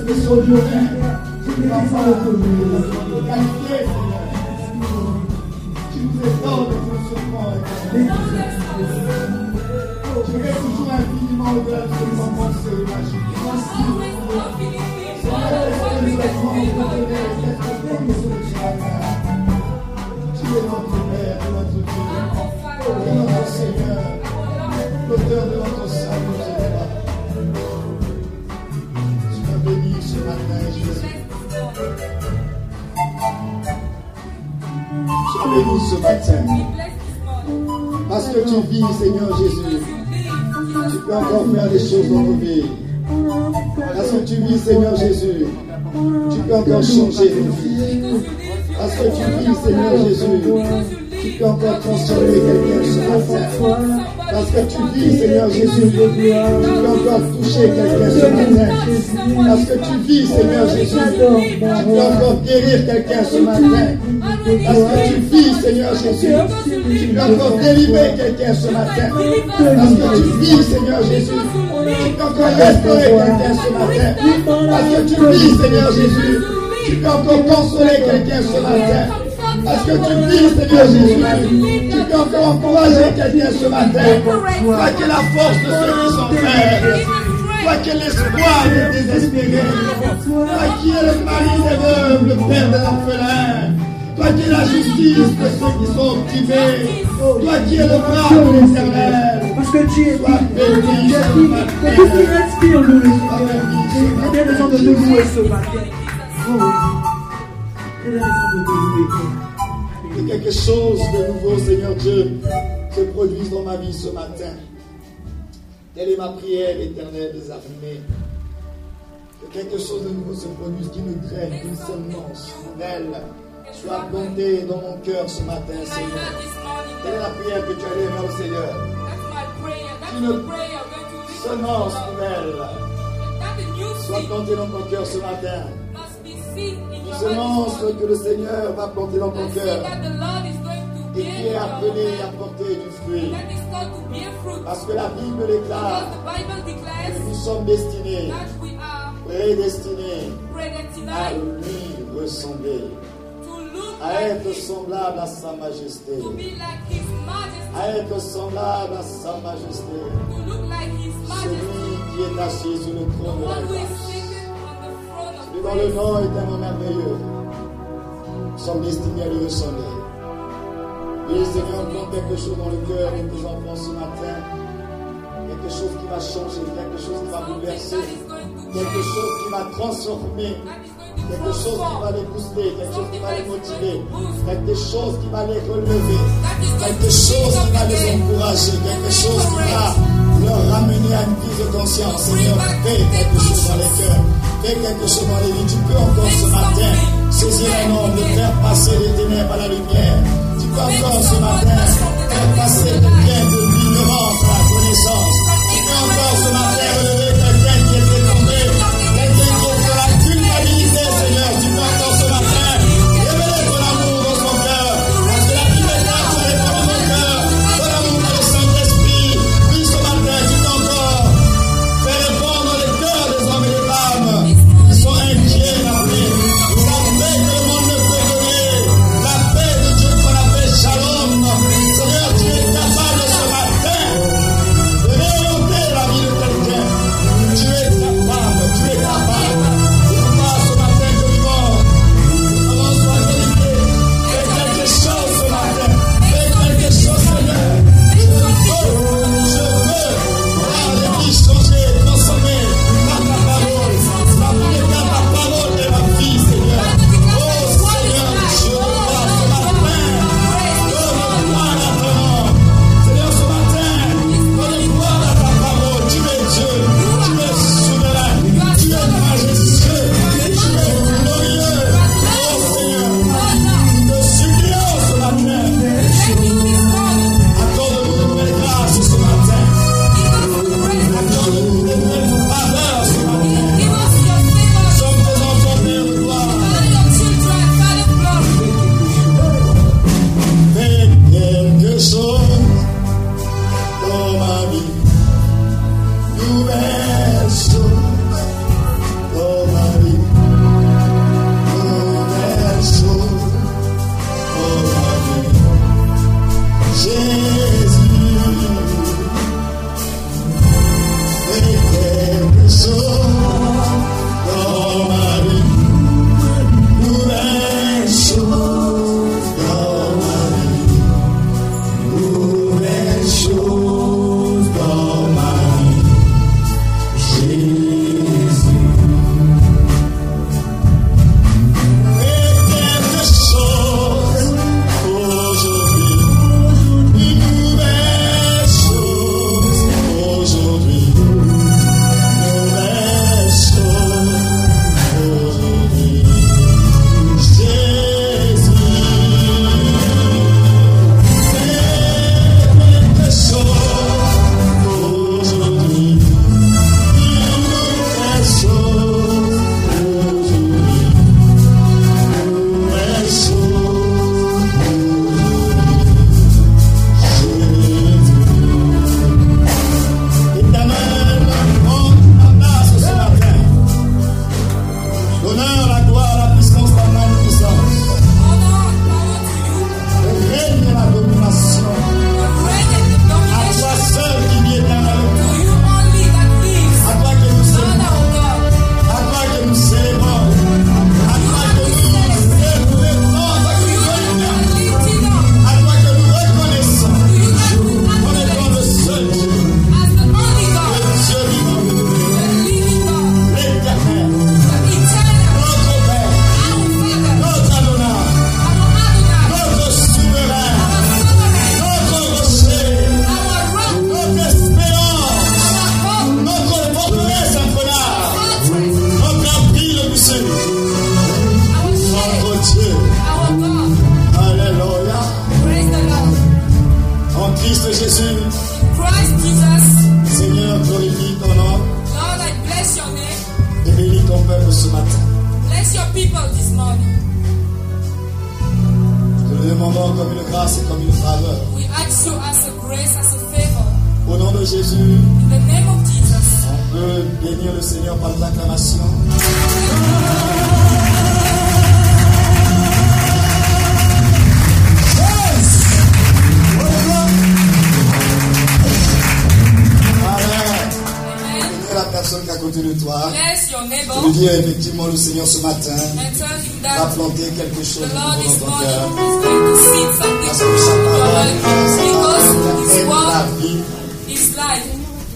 extraordinaire. Papa, qualité, tu nous étonnes de ton secours. Tu es toujours infiniment au-delà de ce que nous pensons et imaginer. Merci. Tu es notre Père, notre Dieu, notre Seigneur, l'auteur de notre salut, tu m'as béni ce matin, Jésus. Tu m'as béni ce matin. Parce que tu vis, Seigneur Jésus. Tu peux encore faire des choses dans nos vies. Parce que tu vis, Seigneur Jésus. Tu peux encore changer nos vies. Parce que tu vis, Seigneur Jésus. Tu peux encore transformer quelqu'un ce matin. Parce que tu vis, Seigneur Jésus. Tu peux encore toucher quelqu'un ce matin. Parce que tu vis, Seigneur Jésus. Tu peux encore guérir quelqu'un ce matin. Parce que tu vis, Seigneur Jésus. Tu peux encore délivrer quelqu'un ce matin. Parce que tu vis, Seigneur Jésus. Tu peux encore restaurer quelqu'un ce matin. Parce que tu vis, Seigneur Jésus. Tu peux encore consoler quelqu'un ce matin. Parce que tu vis, Seigneur Jésus. Tu peux encore encourager quelqu'un ce matin. Toi qui es la force de ceux qui sont faibles. Toi qui es l'espoir des désespérés. Toi qui es le mari des veuves, le père des orphelins. Toi qui es la justice de ceux qui sont opprimés. Toi qui es le bras de l'Éternel. Parce que tu es béni. Que tout qui respire nous le Seigneur. Aidez les gens de nous louer ce matin. Oh oui. Aidez les gens de nous louer. Que quelque chose de nouveau, Seigneur Dieu, se produise dans ma vie ce matin. Telle est ma prière, l'Éternel des armées. Que quelque chose de nouveau se produise, qui me graine, qu'une semence nouvelle soit plantée dans mon cœur ce matin, Seigneur. Telle est la prière que tu as levée au Seigneur. Qu'une semence nouvelle soit plantée dans ton cœur ce matin. Une semence que le Seigneur va planter dans ton cœur et qui est appelée à porter du fruit. Parce que la Bible déclare que nous sommes destinés, prédestinés à lui ressembler, à être semblable à sa majesté, à être semblable à sa majesté, celui qui est assis sur le trône de la grâce. Dans le nom éternel merveilleux, nous sommes destinés à lui ressembler. Et Seigneur, prends quelque chose dans le cœur de tes enfants ce matin. Quelque chose qui va changer, quelque chose qui va bouleverser, quelque chose qui va transformer, quelque chose qui va les booster, quelque chose qui va les motiver, quelque chose qui va les relever, quelque chose qui va les encourager, quelque chose qui va leur ramener à une prise de conscience. Seigneur, fais quelque chose dans les cœurs. Fais quelque chose dans les vies. Tu peux encore ce matin saisir un homme, de faire passer les ténèbres à la lumière. Tu peux encore ce matin faire passer quelqu'un de l'ignorance à la connaissance. Tu peux encore ce matin relever quelqu'un qui est tombé, quelqu'un qui est dans la culpabilité, Seigneur. Tu peux encore ce matin révéler ton amour dans son cœur. Parce que la Bible est là, tu réponds dans mon cœur. Ton amour dans le Saint-Esprit. Oui, ce matin, tu peux encore faire répondre les cœurs des hommes et des femmes. Ils sont inquiets, la paix. La paix que le monde ne peut donner. La paix de Dieu qu'on appelle Shalom. Seigneur, tu es capable ce matin. L'honneur, la gloire, la puissance, la magnificence. Le règne et la domination. À toi seul qui vis éternellement. À toi que nous célébrons. À toi que nous célébrons. À toi que nous célébrons. À toi que nous reconnaissons. Comme étant le seul Dieu. Le Dieu vivant. L'éternel. Notre Père. Notre Adonai. Notre souverain. Notre rocher. Notre espérance. Notre forteresse inconnable. Notre abri le plus sûr. Notre Dieu. Alléluia. En Christ Jésus, Seigneur, glorifie ton nom Lord, I bless your name. et bénis ton peuple ce matin. Bless your people this morning. Nous le demandons comme une grâce et comme une faveur. We ask you as a grace, as a favor. Au nom de Jésus, In the name of Jesus, on peut bénir le Seigneur par l'acclamation. Amen. amen. Bénis la personne qui est à côté de toi. Bless your Tu neighbor veux dire effectivement le Seigneur ce matin and tell him va that planter quelque chose the de Lord nouveau this dans ton morning cœur. is going to seed something Parce in que sa your parole, life. Because His est la word vie. is life.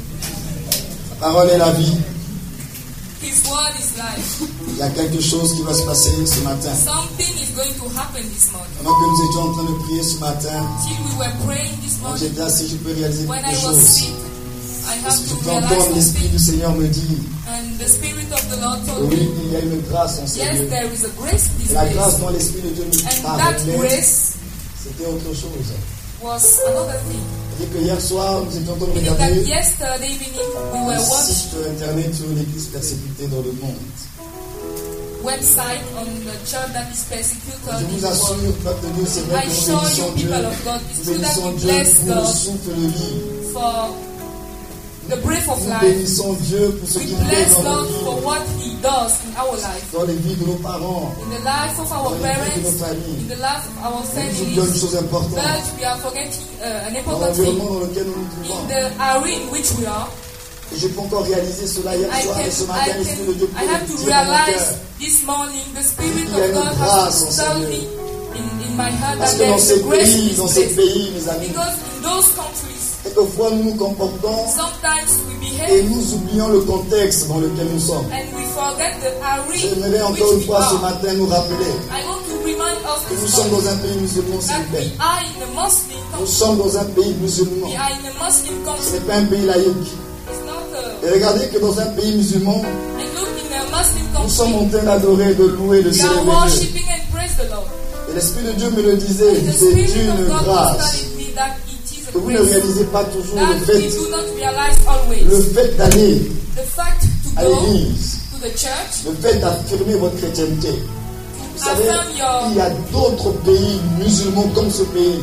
La parole est la vie. His word is life. Il y a quelque chose qui va se passer ce matin. Something is going to happen this morning. Pendant que nous étions en train de prier ce matin, Till we were praying this quand morning, j'étais assis, je peux réaliser when quelque I was chose. sick, I Parce have que to je peux realize entendre l'Esprit du something. Seigneur me dire, And the Spirit of the Lord told oui, me, il y a une grâce en ce yes, lieu. there is a grace in this Et la grâce place. dont l'Esprit de Dieu nous And parle, that grace c'était autre chose. was another thing. C'est que hier soir, nous étions en train de Meaning that regarder yesterday evening we un were watching site internet sur l'Église persécutée dans le monde. website on the church that is persecuted Je in vous the world. assure, peuple de Dieu, c'est vrai I que nous show bénissons you, Dieu. people of God, it's Nous true that bénissons we Dieu bless pour le God souffle de vie. for the breath of Nous life. bénissons Dieu pour ce We qu'il fait bless dans nos God for vies, what He does in our life, dans les vies de nos parents, in the life of dans our les vies de parents, nos familles. in the life of our Nous oublions une families. chose importante. But we are forgetting an Dans important thing. l'environnement dans lequel nous nous In trouvons. the area in which we are, Et je peux encore réaliser cela hier soir et ce matin, l'Esprit de Dieu I have to peut dire dans mon realize cœur. this morning the Spirit Il y a of une God grâce has en to ce tell lieu. me in my heart Parce that que there dans is ces a grace in pays, this dans ces place. pays, mes amis, Because in those countries, quelquefois nous nous comportons sometimes we et behave nous oublions le contexte dans lequel nous sommes. and we forget the area J'aimerais in encore une which we fois ce are. matin nous rappeler I want to remind us que nous this sommes morning dans un pays musulman, s'il that vous plaît. we are in a Muslim Nous country. sommes dans un pays musulman. We are in a Muslim Ce country. n'est pas un pays laïque. It's not Et regardez que dans un pays musulman, and look in a Muslim nous sommes country. en train d'adorer, de louer, de We are célébrer Dieu. worshiping and praise the Lord. Et l'Esprit de Dieu me le disait, And the c'est Spirit une of God was grâce telling me that it is a que vous ne grace réalisez pas toujours that le we fait, do not realize always. le fait d'aller The fact to à go l'église, to the church, le fait d'affirmer votre chrétienté. Vous savez, affirm il y a d'autres pays musulmans comme ce pays.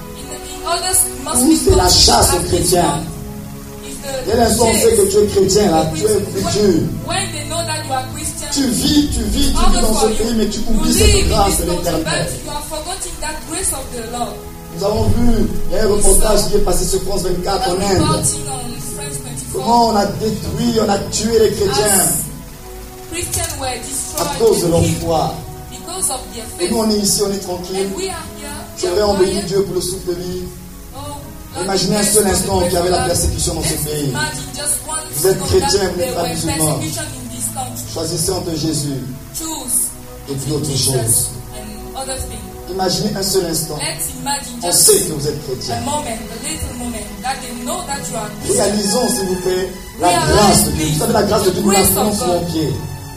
in others Où Muslim c'est la countries, chasse aux as this chrétiens. one is the Dès l'instant où on sait que tu es chrétien, là, tu es futur. when they know that you are Christian, Tu vis dans ce pays, mais tu oublies cette grâce de l'éternel. you are forgetting that grace of the Lord. Nous avons vu, il y a un reportage qui est passé sur France 24 en That Inde. reporting on France 24 Comment on a détruit, on a tué les chrétiens as Christians were à destroyed cause de leur and killed foi. because of their Et faith. nous, on est ici, on est tranquille. And we are here. J'aimerais we are en bénir quiet. Dieu pour le souffle de vie. Oh, Lord, Imaginez un we seul bless instant you, qu'il y avait la Lord. persécution dans ce Let's pays. imagine just one Vous êtes second chrétien, that vous there n'êtes pas were musulman. persecution in this country. Choisissez entre Jésus Choose et puis autre Jesus chose. and other things. Imaginez un seul instant. Let's imagine On just sait que vous êtes chrétien. a moment, a little moment, that they know that you are Christian. Réalisons, s'il vous plaît, la grâce de Dieu. Vous savez, la grâce de Dieu, nous la faisons sur nos pieds.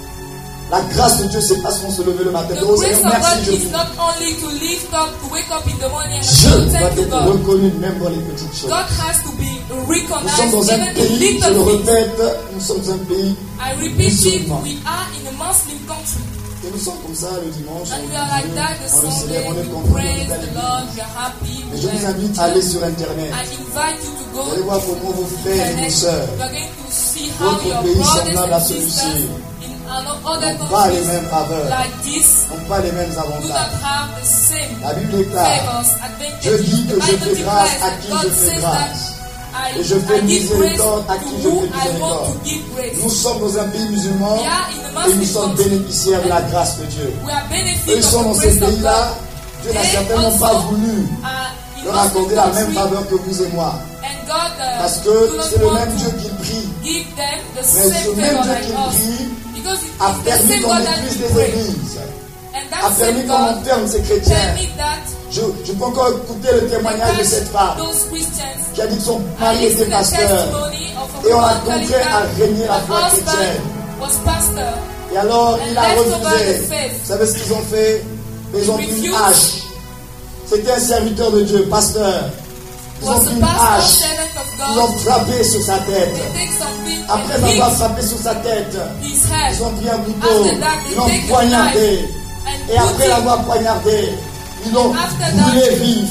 La grâce de Dieu, c'est pas ce qu'on se lever le matin. The Oh grace Seigneur, of merci, God je is vous. not only to lift up, to wake up in the morning and Dieu say va thank you être God. reconnu même dans les petites choses. God has to be Nous sommes recognized dans un even in pays, je le little things. répète, nous sommes un pays I repeat it, musulman. we are in a Muslim country. Et nous sommes comme ça le dimanche, And on we are like that on the le Sunday, célèbre, on est we content, on praise est à the l'église. Lord, we are happy. Mais je vous invite à aller sur Internet. I invite you to go Vous allez voir comment vos frères et vos internet. sœurs, You are going to see how Votre your pays brothers semblable à and celui-ci sisters in other n'ont pas les mêmes countries faveurs, like this n'ont pas les mêmes do not avantages. have the same La Bible déclare, favors, je advantages. dis que The je Bible fais grâce declares à that qui God je fais says grâce. that Et je fais I give grace miséricorde à to qui je who fais I want miséricorde. to give grace. Nous sommes dans un pays musulman We are in a et nous Muslim sommes country. bénéficiaires de la grâce de Dieu. We are Eux, benefiting ils sont of dans the ce grace of pays-là. God. Dieu n'a They certainement pas also voulu are in leur Muslim accorder la même country, faveur que vous et moi. and God Parce do que not c'est le want même Dieu to qui prie. give them the Mais same ce même favor Dieu like qui us. prie Because it a is the permis same qu'on God that épuise we des pray. églises. And A that permis same qu'on God enferme ces chrétiens. permit that Je peux encore écouter le témoignage de cette femme those Christians qui a dit que son I mari listened était to the pasteur. testimony of a Et on l'a woman telling contraint à that régner la her foi chrétienne. husband was pastor. Et alors, il a left over refusé. the faith. Vous savez ce qu'ils ont fait? Ils ont pris une refused. hache. C'était un serviteur de Dieu, pasteur. Ils ont Was pris a une pastor, hache. servant of Ils l'ont God. frappé sur sa tête. They take something Après and avoir hit frappé sur sa tête, his head. ils ont pris un couteau. After that, they Ils l'ont take a poignardé. knife and Et put après him. l'avoir poignardé, ils l'ont After brûlé that, vif.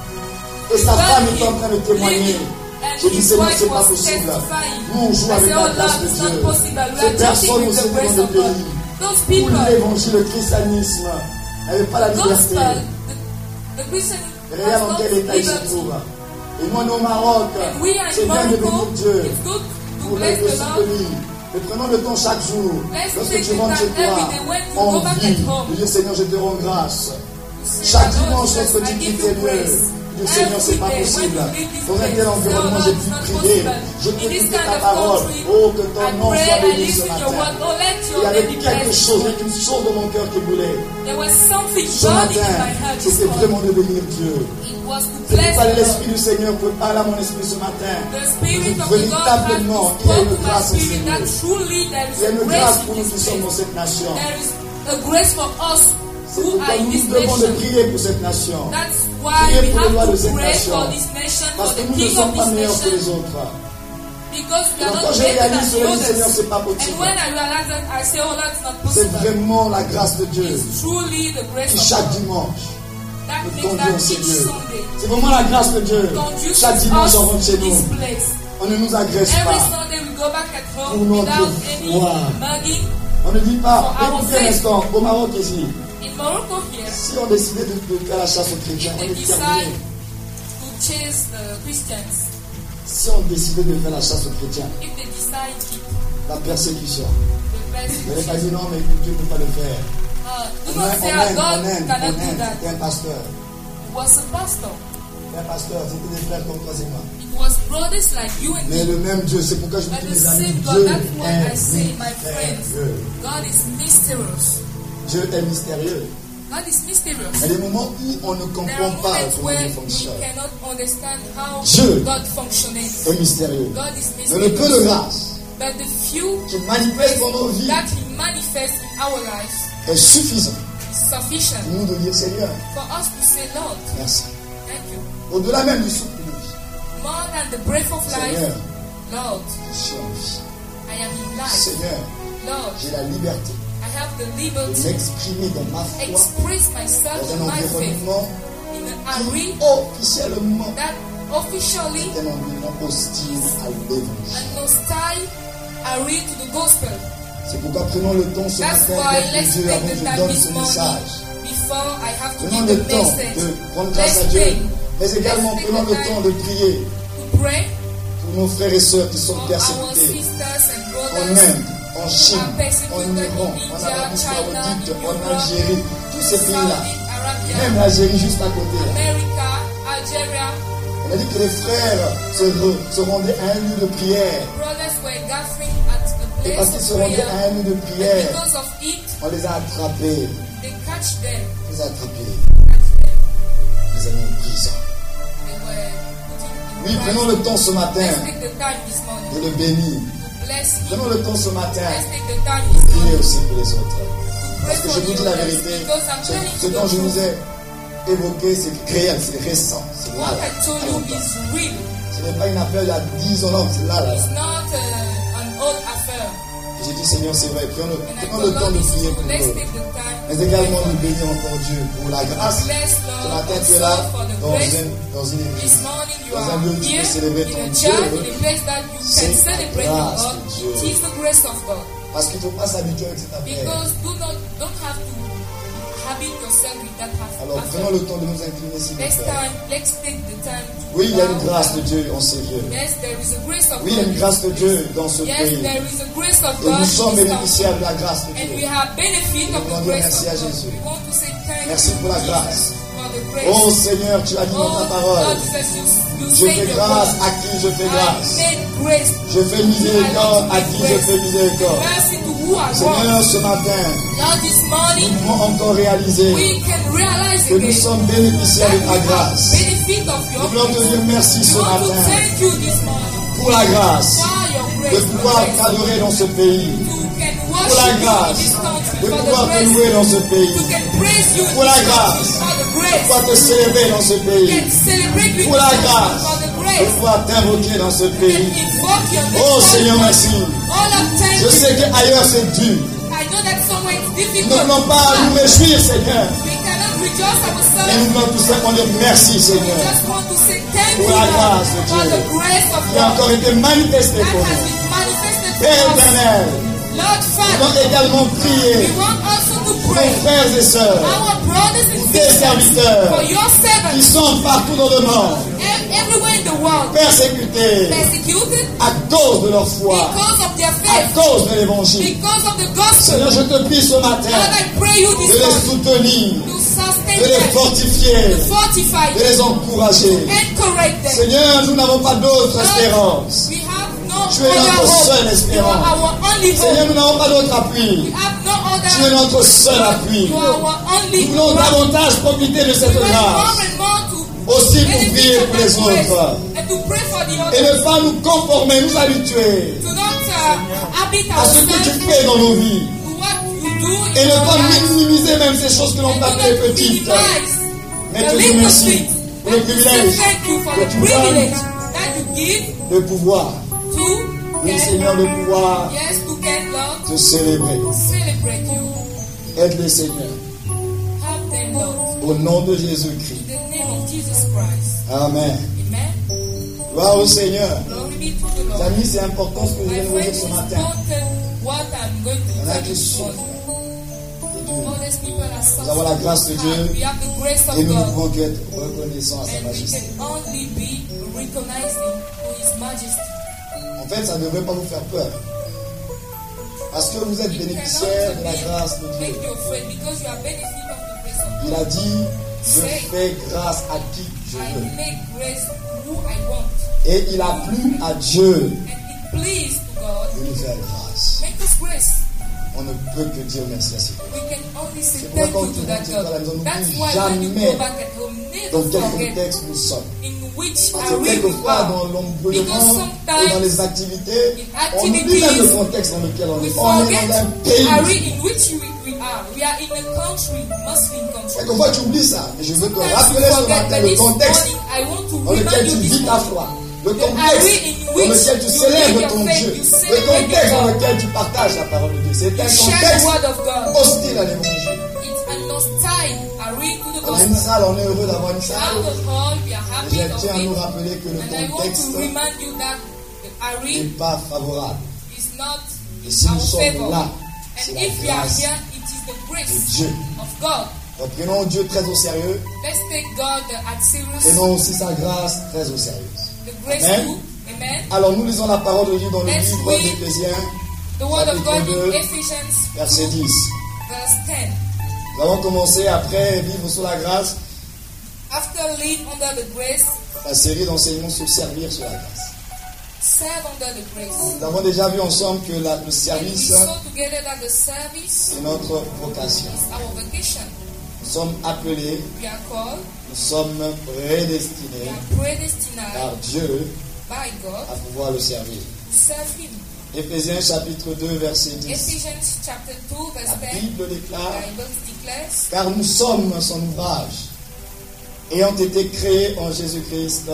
Et sa burned femme est him, en train de témoigner. living. And Je dis, his Seigneur, wife c'est pas was possible. testifying. Nous, on joue I avec say, la oh grâce Lord, de it's Dieu. not possible. We Ces are joking personnes au with the sein grace de of pays God. Those où people, l'évangile, le christianisme n'avait pas la liberté. gospel, the Christian Regarde has dans not quel état il se liberty. trouve. Et moi, au Maroc, And we are c'est in bien de bénir Morocco. Dieu It's good to pour bless le the Lord. soutenir. Mais prenons le temps chaque jour, Let's lorsque take tu the rentres time chez toi, every day when you en go back vie, at home. de dire Seigneur, je te rends grâce. Say Chaque that, Lord dimanche, Jesus, lorsque tu I give quittes you tes lieux, praise. dis Seigneur, c'est pas Every day possible. when you leave this Dans un place, tel say, environnement, oh j'ai Lord, pu it's not prier. possible. Je peux In this écouter kind ta of parole. country, Oh, que ton I nom pray, soit I béni ce listen to your matin. word. Oh, let Il your y name avait be quelque blessed. chose, il y avait une chose dans mon cœur qui voulait. There was something Ce burning matin, in my heart. this c'était morning. vraiment de bénir Dieu. It was to C'est bless pourquoi the Lord. l'Esprit du Seigneur peut parler à mon esprit ce matin. The Spirit of the God Véritablement, has il y a spoken une to my grâce en spirit that Seigneur. truly there Il y a is a une grace grâce in pour nous this qui sommes dans place. cette nation. There is a grace for us C'est who pourquoi are in nous this nous devons de nation. prier pour cette nation. That's why Priez we pour le roi have de to cette pray nation. for this nation, Parce for que the nous ne king sommes of pas this meilleurs que les nation, autres. because we Et are quand not je better than réalise the cela, je dis Seigneur, others. c'est pas And possible. when I realize that, I say, oh, that's not C'est possible. vraiment la grâce de Dieu It's truly the grace qui of chaque God. dimanche That nous makes conduit that en ces each lieux. Sunday C'est vraiment la grâce de Dieu. conduces Chaque dimanche, us on rentre to chez nous. this place. On ne nous agresse Every pas. Sunday we go back at Pour home notre without any foi. mugging. On ne dit pas, For our écoutez un faith. instant, au Maroc ici, In Morocco here, si on décidait de faire la chasse aux chrétiens, if on they est decide terminé. to chase the Christians, Si on décidait de faire la chasse aux chrétiens, if they decide to la persécution. the Vous n'avez pas persecution, dit non, mais Dieu ne peut pas le faire. do En not Inde, say en God Inde, cannot do c'était that. un pasteur. It was a pastor. Un pasteur, c'était des frères comme toi et moi. It was brothers like you and Mais me. le même Dieu, c'est pourquoi je But dis the mes amis, same God, Dieu that's what I est say, my friends. mystérieux. God is mysterious. Dieu est mystérieux. God is mysterious. Il y a des moments où on ne There are comprend pas moments comment where Dieu we fonctionne. cannot understand how Dieu God functions. est mystérieux. God is Mais le peu de mysterious. grâce But the few qui manifeste dans nos vies that He manifests in our lives est suffisant is sufficient pour nous de dire Seigneur, for us to say, Lord, merci. thank you. Au-delà même du souffle, More than the breath of life, Seigneur, Lord, je suis en vie. I am in life. Seigneur, Lord, j'ai la liberté I have the de liberty m'exprimer dans ma foi express myself dans in un my faith environnement in an qui arena officiellement that officially est un environnement hostile à l'évangile. an hostile arena to the gospel. C'est pourquoi prenons le temps ce That's matin why de let's Dieu avant take que the je time donne this ce morning message. before I have to Prenons give le the temps message. de rendre grâce à Let's Dieu, pray mais également Let's take prenons the le time. temps de prier to pray pour nos frères et sœurs qui sont for our persécutés sisters and en brothers Inde, en Chine, are persecuted en Iran, in en India, Arabie China, Saoudite, in en Europe, Algérie, tous ces Saudi pays-là, Arabia, même l'Algérie juste à côté. Là. America, Algeria. On a dit que les frères se rendaient à un lieu de prière. Brothers were gathering at the Et parce qu'ils place se of rendaient prayer. à un lieu de And prière, because of it, on les a attrapés. they catch them. On les a attrapés. Catch them. Les a mis en prison. They were put Oui, in prenons prison. le temps ce matin Let's take the time this de morning le bénir. to bless him. Prenons le temps ce matin Let's take the time this de prier morning aussi pour les autres. to pray Parce que for je vous the dis la others. vérité, Because I'm telling ce you dont the je vous truth. ai évoqué, c'est réel, c'est récent. C'est là. What I told you is real. Ce n'est pas une affaire il y a 10 ans, non, c'est là. It's not an old affair. J'ai dit, Seigneur, c'est vrai, And I prenons le told temps God de this prier too. pour Let's eux. take the time. Mais également de bénir encore Dieu pour la grâce. Bless Ce Lord matin, tu es also là for the dans grace. une église. This morning you Dans un are lieu où tu here peux célébrer in ton a Dieu. church, in a place that you C'est can la celebrate your grâce God. de Dieu. It is the grace of God. Parce qu'il ne faut pas s'habituer avec cette affaire. Because don't have to habit yourself with that Alors prenons le temps de nous incliner s'il vous plaît. Let's take the time to Oui, il y a une grâce de Dieu en ces lieux. Yes, there is a grace of Oui, il y a une grâce de Dieu dans ce Yes, pays. there is a grace of Et God nous sommes in this bénéficiaires de la grâce de and we Dieu. have benefit of the grace Merci à of God. Jésus. We want to say thank Merci you pour la Jesus, grâce. for the grace. Oh Seigneur, tu as dit dans ta parole. God says you Je say fais your grâce word. à qui je fais I grâce. made grace. Je fais miséricorde à qui je fais miséricorde. Mercy to who I Seigneur, want. ce matin, Lord, this nous morning pouvons encore réaliser we can realize que nous again sommes bénéficiaires that de we ta have grâce. benefit of Nous your voulons te grace. dire merci ce We want to matin thank you this morning pour la grâce for your de grace. pouvoir t'adorer dans ce pays, You can pour la worship you in grâce this country de for pouvoir the te grace. louer dans ce pays, You can praise you in pour la this grâce country for the de grace. pouvoir te célébrer dans ce You pays, can celebrate with pour la this grâce country for the de grace. pouvoir t'invoquer dans ce You can pays. invoke your name. Oh Seigneur, merci. All of thank Je you. sais qu'ailleurs c'est dur. I know that somewhere it's Nous difficult. ne voulons pas nous réjouir, Seigneur. We cannot rejoice Mais ourselves. nous voulons tout simplement dire merci, We Seigneur. just want to say thank you, Pour la Lord, grâce de for Dieu. the grace of Qui a encore God été manifesté that pour has nous. been manifested Père to us. éternel, Lord nous Father, voulons également we prier want also to pour pray nos frères et sœurs our brothers and tes sisters serviteurs for your qui servants sont partout dans le monde, everywhere in the world persécutés persecuted à cause de leur foi, because of their à faith, cause de l'évangile. because of the gospel. Seigneur, je te prie ce Lord, matin I pray you de this les morning soutenir, to sustain de les them, fortifier, to fortify de les them, encourager. encourage them. Seigneur, nous n'avons pas d'autre espérance. We have no Tu es notre other seule hope. You espérance. are our only Seigneur, hope. nous n'avons pas d'autre We appui. have no other Tu es notre seul appui. You are our only Nous voulons hope. davantage profiter de cette We want grâce more and more to aussi pour benefit prier from pour les that grace autres and to pray for the et others. ne pas nous conformer, nous habituer To not habit à ce que tu ourselves fais dans nos vies to what you do et in ne our pas lives. minimiser même ces choses que l'on And peut do appeler not petites. minimize Mais the te dire little merci things. pour le And to say privilège thank you for que the tu donnes privilege that you give de pouvoir, to oui get, Seigneur, de pouvoir yes, to get Lord, te célébrer. celebrate you. Aide-les Seigneur, Help them, Lord. au nom de Jésus-Christ. In the name of Jesus Christ. Amen. Amen. Gloire au Seigneur. Glory be to the Lord. Amis, c'est important ce que je My viens de vous friends, dire ce it's matin. important what I'm going to Il y en a tell qui you this souffrent morning. de Dieu. All these people are Nous avons la grâce de suffering. Dieu We have the grace et of nous ne God. pouvons qu'être reconnaissants à sa And we majesté. can only be recognizing to His Majesty. En fait, ça ne devrait pas vous faire peur. Parce que vous êtes It bénéficiaires de la cannot grâce de make Dieu. you afraid because you are benefit of the grace of Il God. a dit, je fais grâce à qui je I veux. make grace who I want. Et il a plu à Dieu And it pleased to God. de nous faire grâce. Make us grace. On ne peut que dire merci à ce Dieu. We can only say C'est thank pourquoi you to quand that tu rentres à la maison, God. That's n'oublie why when you jamais go back at home, dans never quel forget contexte nous sommes. in which Parce que are we quelquefois, are. dans l'embrouillement Because et sometimes dans les activités, in on oublie même le activities, contexte dans lequel on we est. On est forget dans un the pays. area in which we are. We are in a country, Muslim country. Quelquefois, tu oublies ça. Mais je veux te Sometimes rappeler you ce forget matin that le this contexte morning I want to dans lequel remind tu you this vis ta morning. foi. Le The contexte area in dans which lequel tu you célèbres live your ton faith, Dieu. you Le celebrate contexte your dans God. lequel tu partages la parole de Dieu. C'est You un share the contexte word of God. hostile à l'évangile. It's an hostile arena to the On a une gospel. salle, on est heureux d'avoir une We salle. have a hall, we are Et happy je of tiens à nous it. rappeler que le And I want contexte to remind you that the n'est arena pas favorable. is not Et si in nous our sommes favor. là, c'est And la if we are grâce here, it is the de grace Dieu. of God. Donc prenons Dieu très au sérieux. Let's take God at serious. Prenons aussi sa grâce très au sérieux. The grace Amen. too. Amen. Alors nous lisons la parole de Dieu dans le Let's livre read d'Éphésiens, The word of God chapitre in 2, Ephesians 2, verset 10. verse 10. Nous allons commencer après vivre sous la grâce, After live under the grace, la série d'enseignements sur servir sur la grâce. serve under the grace. Nous avons déjà vu ensemble que le And we service saw together that the service est notre vocation. is our vocation. Nous sommes appelés, We are called, nous sommes we prédestinés are predestined par Dieu by God à pouvoir le servir. to serve Him. Éphésiens chapitre 2 verset 10. Ephesians chapter 2, verse La 10, Bible the déclare: Bible declares, car nous sommes son ouvrage, ayant été créés en Jésus-Christ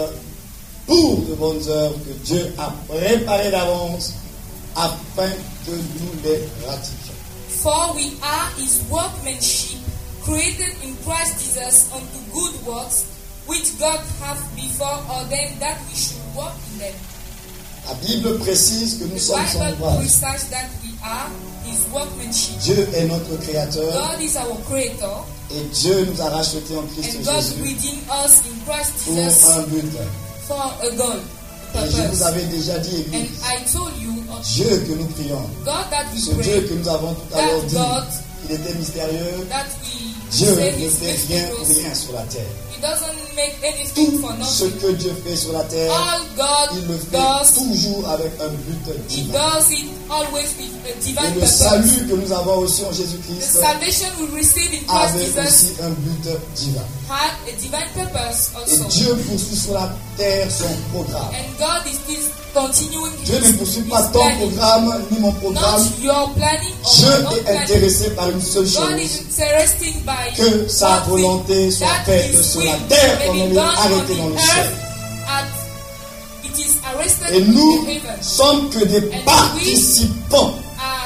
pour de bonnes œuvres que Dieu a préparées d'avance afin que nous les ratifions. For we are His workmanship, created in Christ Jesus unto good works, which God hath before ordained that we should walk in them. La Bible précise que nous The sommes son Bible ouvrage. presages that we are His workmanship. Dieu est notre créateur God is our creator, et Dieu nous a rachetés en Christ and God Jésus redeemed us in Christ pour Jesus un but. for a goal, Et je vous purpose. avais déjà dit, And Église, I told you, Dieu que nous prions, God that ce we Dieu pray, que nous avons tout à l'heure that dit, God il était mystérieux, that we Dieu say ne His fait rien pour mysteries, rien sur la terre. He doesn't make anything for Tout ce nothing. que Dieu fait sur la terre, All God il le fait does, toujours avec un but He divin. does it always with a Et divine le purpose. salut que nous avons reçu en The Jésus-Christ salvation we receive in Christ avait Jesus aussi un but divin. had a divine purpose Et also. Dieu poursuit sur la terre son programme. And God is still continuing Dieu ne His poursuit pas ton planning. programme ni mon programme. Not your planning or Dieu my own est planning. intéressé par une seule God is chose, interested by que sa one volonté thing, soit that faite His sur will la terre may comme be elle est done on arrêtée dans the le ciel. earth as it is arrested Et in nous the heaven. sommes que des participants,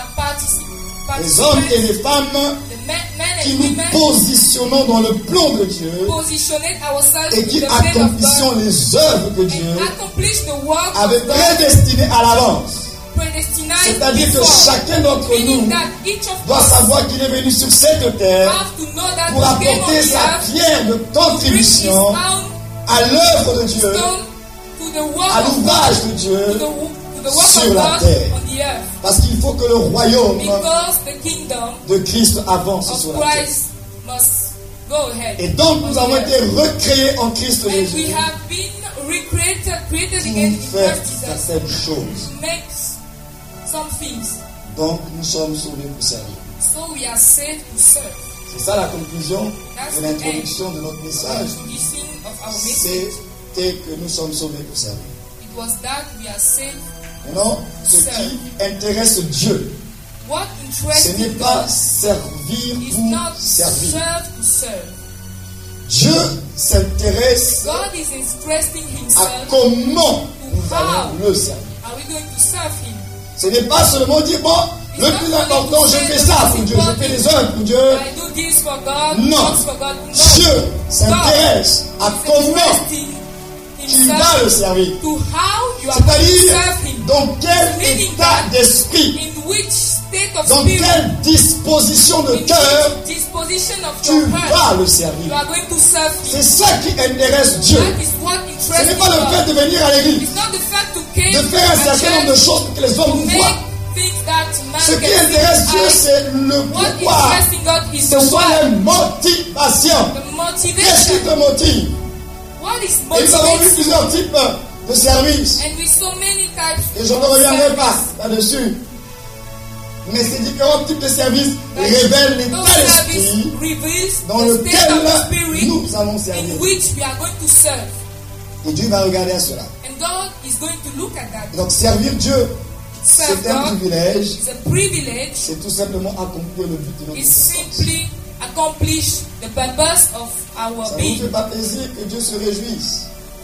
les hommes et les femmes The men qui and nous women positionnons dans le plan de Dieu positioned ourselves et in qui the plan of accomplissons God les œuvres que Dieu and accomplish the work avait of God prédestinées à l'avance. predestined C'est-à-dire que before. chacun d'entre Meaning nous that each of doit us savoir qu'il est venu sur cette terre have to know that pour he came on apporter the sa earth pierre de to bring his contribution own à l'œuvre de Dieu, stone to the work à of l'ouvrage God, de Dieu, to the work sur of la God terre. on the earth. parce qu'il faut que le royaume Because the kingdom de Christ avance of sur la terre. Christ must go ahead. Et donc nous on avons the été earth. recréés en Christ And we Jésus have been created again in pour faire Christ Jesus certaines choses. to make some things. Donc nous sommes sauvés pour servir. So we are saved to serve. C'est ça la conclusion That's de the end. l'introduction de notre message. The sin of our message. C'était que nous sommes sauvés pour servir. It was that we are saved. Maintenant, ce qui intéresse Dieu, What ce interests n'est God pas servir is pour not servir. serve to serve. Dieu s'intéresse God is interesting à Himself. comment nous allons le servir. Are we going to serve Him? Ce n'est pas seulement dire, bon, le plus important, je fais ça pour Dieu, je fais les œuvres pour Dieu. I do this for God. Non. This for God. No. Dieu s'intéresse à God is comment interesting tu vas le Himself servir. to how you are going to C'est-à-dire, serve Him. dans quel Meaning état that d'esprit, in which state of dans spirit, quelle disposition de in cœur which disposition of tu your vas heart le you servir. are going to serve Him. C'est ça qui intéresse Dieu. That is what Ce interests n'est pas le fait God. de venir à l'église, It's not the fact to de came faire un to a certain nombre de church choses pour que les hommes to nous make voient. things that man Ce qui can see intéresse with Dieu, eyes. c'est le What pourquoi. interesting God is Ce the sont why, les motivations. the Qu'est-ce qui motivation. te motive? What is Et nous avons vu motivation? plusieurs types de services. And with so many types Et je ne of reviendrai pas service. là-dessus. Mais ces différents types de services But révèlent l'état those services d'esprit reveals dans the state of lequel spirit nous allons in servir. which we are going to serve. Et Dieu va regarder à cela. And God is going to look at that. Donc servir Dieu, Serve c'est un God privilège. is a privilege. C'est tout simplement accomplir le but de notre It's existence. simply accomplish the purpose of our Ça ne vous being. fait pas plaisir que Dieu se réjouisse.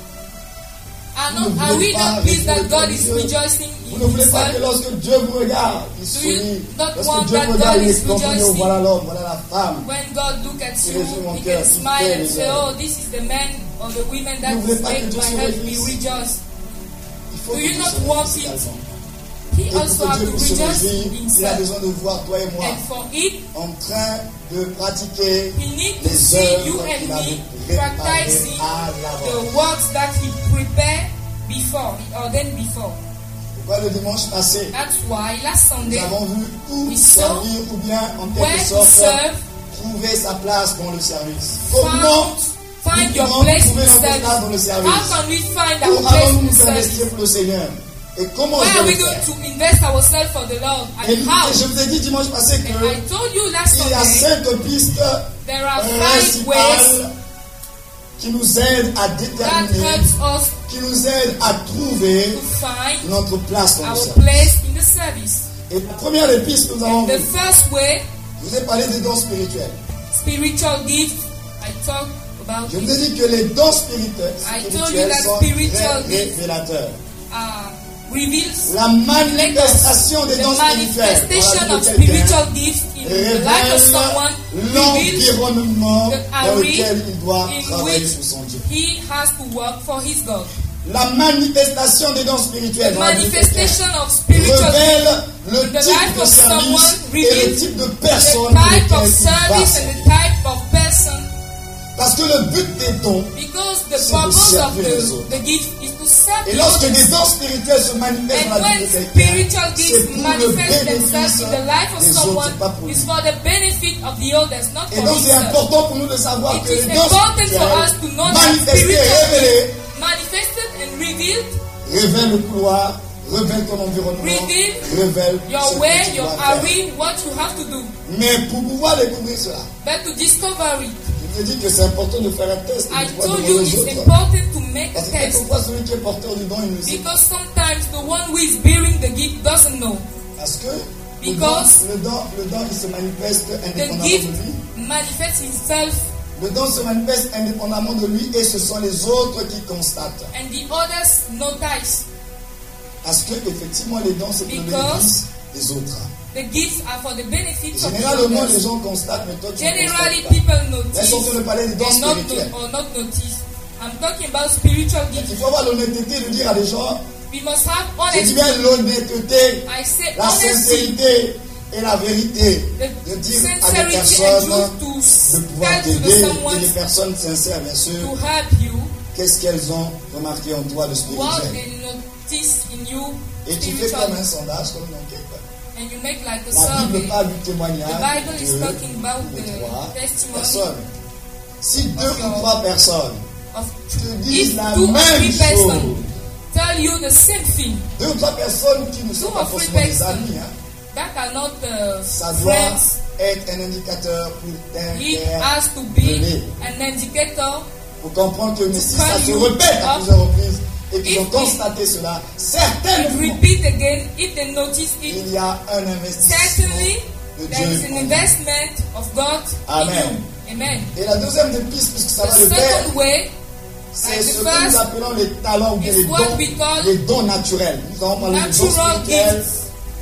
Are we not pleased that God is rejoicing Vous in ne voulez pas que Himself? lorsque Dieu vous regarde, il Do you sourit. not Lorsque want Dieu that vous regarde, God il is est content. rejoicing? Voilà l'homme, voilà la femme. When God look at Il you, est sur mon He cœur, can il smile fait and les say, œuvres. "Oh, this is the man or the woman that Vous ne voulez pas que make Dieu my se heart be réjouisse? rejoice." Il faut Do que you Dieu not se want réjouisse it? également. He Et pour also que has Dieu to puisse se rejoice réjouir, il a Himself. besoin de voir toi et moi And for it, en train de pratiquer He needs to les see you œuvres and qu'il avait me préparées practicing à the l'avance. works that He prepared before, He ordained before. Pourquoi le dimanche passé, That's why last nous Sunday, avons vu où we saw servir ou bien en where quelque to sorte serve, trouver sa place dans le service. Comment find your nous place in trouver notre place dans le service. service? How can we find Où our place allons-nous in nous service? investir pour le Seigneur? Et comment Where je are vais we le going faire? to invest ourselves for the Lord? Et And how? je vous ai dit dimanche passé And I que told you last il y a Sunday, 5 pistes there are 5 ways principales qui nous aident à that déterminer, helps us qui nous aident à trouver to find notre place dans le our service. place in the service. Et la première des pistes que nous avons The vues, first way, je vous ai parlé des dons spirituels. spiritual gifts. I talked about Je vous ai it. dit que les dons spirituels, I told you that sont spiritual très gifts révélateurs. Reveals La manifestation des the dons spirituels manifestation dans la of vie de quelqu'un spiritual gifts in the life of someone révèle reveals l'environnement the dans arena lequel il doit in travailler which pour son Dieu. he has to work for his God. La manifestation des dons spirituels The manifestation of spiritual gifts révèle le in the type life de of service someone et le reveals type de the personne pour type of lequel il service passe. and the type of person. Parce que le but des dons, Because the C'est de purpose of servir les autres. the gift is to serve et the lorsque others. des dons spirituels se manifestent dans And la vie when de quelqu'un, spiritual c'est gifts pour le manifest bénéfice themselves in the life of des autres, someone, c'est pas pour lui. it's for the benefit of the others, not Et for donc c'est himself. important pour nous de savoir It que is les dons important for us to know spirituels that manifestés et spiritual révélés gifts manifested and revealed révèlent le couloir, révèlent ton environnement, Reveal révèlent ce your que way, tu your dois faire. arena, what you have to do. Mais pour pouvoir découvrir cela, But to discover it, je te dis que c'est important de faire un test et I de pouvoir told demander you aux it's autres. important to make a Parce que test. quelquefois celui qui est porteur du don, il ne sait pas. Because sometimes the one who is bearing the gift doesn't know. Parce que Because le don, il se manifeste The indépendamment gift de lui. manifests itself Le don se manifeste indépendamment de lui et ce sont les autres qui constatent. and the others notice. Parce que effectivement les dons c'est pour le Because bénéfice des autres. The gifts are for the benefit of the Généralement les others. gens constatent, mais toi tu ne Generally, constates people pas. notice Laisse on te parler des dons and not, spirituels. or not notice. I'm talking about spiritual Il gifts. faut avoir l'honnêteté de dire à des gens, We must have je dis honesty. bien l'honnêteté, I say la honesty, sincérité et la vérité. the De dire à des sincerity and personnes truth de to pouvoir tell to t'aider the et someone les personnes sincères bien to sûr, help you qu'est-ce qu'elles ont remarqué en toi de what spirituel. they notice in you Et tu fais comme un spiritually, sondage, comme une enquête. and you make like a La Bible survey. parle du témoignage The Bible is de talking about deux ou trois the testimony personnes. Si deux of ou your- trois personnes of te disent if la 2 or 3 même persons chose, tell you the same thing, deux ou trois personnes qui ne sont 2 pas or 3 forcément des persons amis, hein, that are not ça doit friends, être un indicateur pour it has to be t'interpeller. an indicator. Pour comprendre que mais si ça se you répète à up. plusieurs reprises et qu'ils If ont it- constaté cela, And certainement repeat again if they notice it. il y a un investissement Certainly, de there is Dieu. an investment of God Amen. in you. Amen. Et la deuxième des pistes, puisque ça The va le faire, second way c'est like ce the que nous first appelons les talents ou bien is les what we call les dons naturels. Nous allons parler des dons natural spirituels gifts.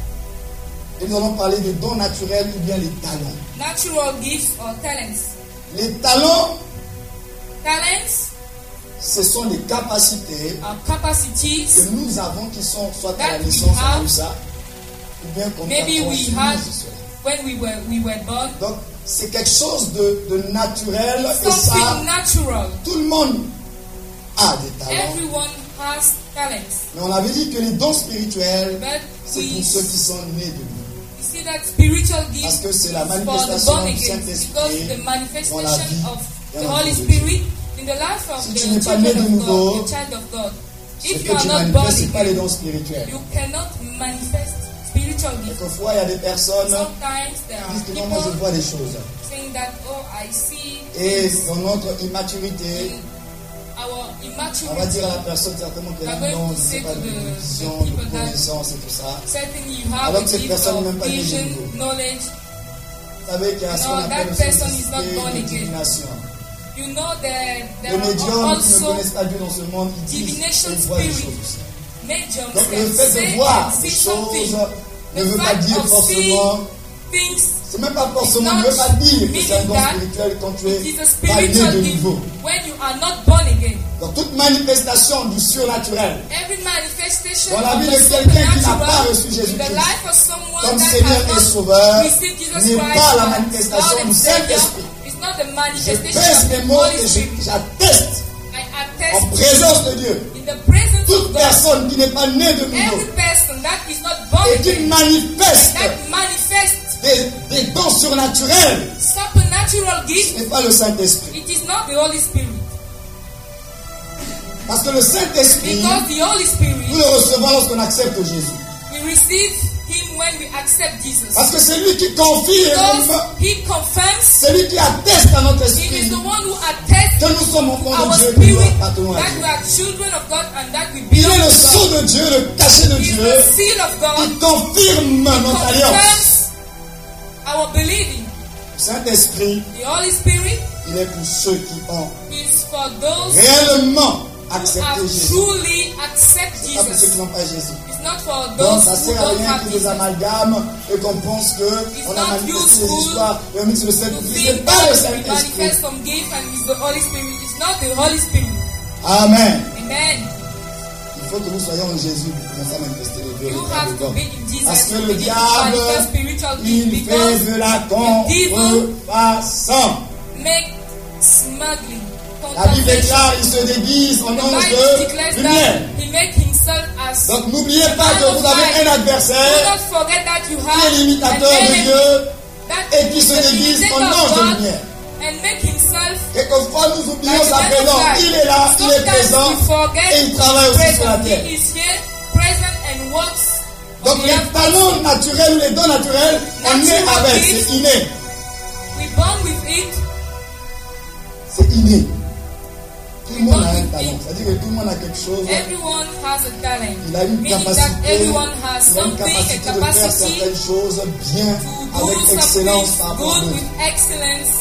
et nous allons parler des dons naturels ou bien les talents. Natural gifts or talents. Les talents, Talents ce sont les capacités are que capacities nous avons qui sont soit à la that we naissance have, comme ça, ou bien qu'on maybe apprend we sur had nous, cela. when we were born. Donc, c'est quelque chose de naturel et ça, Something natural. tout le monde a des talents. Everyone has talents. Mais on avait dit que les dons spirituels, But c'est we pour ceux qui sont nés de nous. You see that spiritual gift Parce que c'est la is for the manifestation born du again, Saint-Esprit because the dans la vie manifestation of d'un the enfant Holy de Dieu. Spirit in the life of Si the tu n'es pas né children de of nouveau, God, the child of God. Ce If que you are tu not born manifestes, ce n'est pas les again, dons spirituels. you cannot manifest spiritual gifts. Quelquefois, il y a des personnes Sometimes there qui are disent que non, moi je people vois des choses. saying that, oh, I see Et things dans notre immaturité, in our on va dire à la immaturity. personne certainement qu'elle a We're un going don, to je ne sais say pas, to de the vision, people de that connaissance et tout ça. Certainly you have Alors a que cette gift personne n'est of même pas née de vision, nouveau. knowledge. Vous savez qu'il y a ce No, qu'on appelle that person aussi is not une born again. divination. You know that there Les are médiums qui ne also connaissent pas Dieu dans ce monde, ils disent divination qu'ils voient des spirit. choses aussi. mediums Donc le can fait say de voir and des see choses something. ne The veut pas fact dire of forcément, things, c'est même pas forcément, ne not veut pas dire que c'est un don meaning that spirituel quand tu it is a es pas né spiritual de gift nouveau. when you are not born again. Donc toute manifestation du surnaturel Every manifestation dans la of vie the de quelqu'un qui n'a pas supernatural reçu in the Jésus-Christ life of someone comme that Seigneur et has Sauveur not received Jesus n'est Christ pas la as manifestation Lord du and Savior. Saint-Esprit. It's not the Je manifestation pèse of mes the mots Holy et Spirit. j'atteste I en attest présence de Dieu. in the presence Toute of God. personne qui n'est pas née de nouveau Every person that is not born et qui again, manifeste that manifests des dons surnaturels, supernatural ce gifts, n'est pas le Saint-Esprit. it is not the Holy Spirit. Parce que le Saint-Esprit, Because the Holy nous Spirit, le recevons lorsqu'on accepte Jésus. we receive Him when we accept Jesus. Parce que c'est lui qui confirme, Because He confirms, c'est lui qui atteste à notre He is esprit the one who attests que nous sommes enfants our de Dieu, que nous spirit appartenons à that Dieu. we are children of God and that we Il belong est le to sceau God. de Dieu, le cachet de He is Dieu, the seal of God. qui confirme notre alliance. Confirms our believing. Le Saint-Esprit, The Holy Spirit il est pour ceux qui ont is for those réellement who accepté have Jésus. truly accept C'est pas pour ceux qui Jesus. n'ont pas Jésus. It's not for Donc those ça who sert à don't rien have qu'il y ait des Jesus. amalgames et qu'on pense qu'on a not manifesté les useful histoires et on dit que c'est le To Saint-Esprit. C'est think pas le that we Saint-Esprit. manifest some gift and it's the Holy Spirit. It's not the Holy Spirit. Amen. Amen. faut que nous soyons en Jésus pour commencer à manifester les You vérités have de to God. be in Jesus Parce que to le begin to diable, manifest spiritual il gifts, fait because de la devil contrefaçon. make smuggling. La Bible déclare, il se déguise en The ange Bible de declares lumière. that he make himself as. Donc n'oubliez pas que vous avez un Do adversaire not forget that you qui have est l'imitateur an de enemy Dieu that et qui se is the déguise en imitator ange of de God lumière. and make himself. Quelquefois nous oublions like sa a man of présence. light. Il est là, il est Sometimes présent we forget et il travaille aussi sur la present. terre. He is here, present and works. Donc on les behalf of talents us. naturels ou les dons naturels, on est Natural avec, gifts. c'est inné. We born with it. C'est inné. Tout le monde a un born with talent. it. C'est-à-dire que tout le monde a quelque chose. Everyone has a talent. Il a une Meaning capacité, that everyone has il a une something, a capacité de faire capacity certaines choses bien, to avec do excellence something par rapport à good nous. with excellence,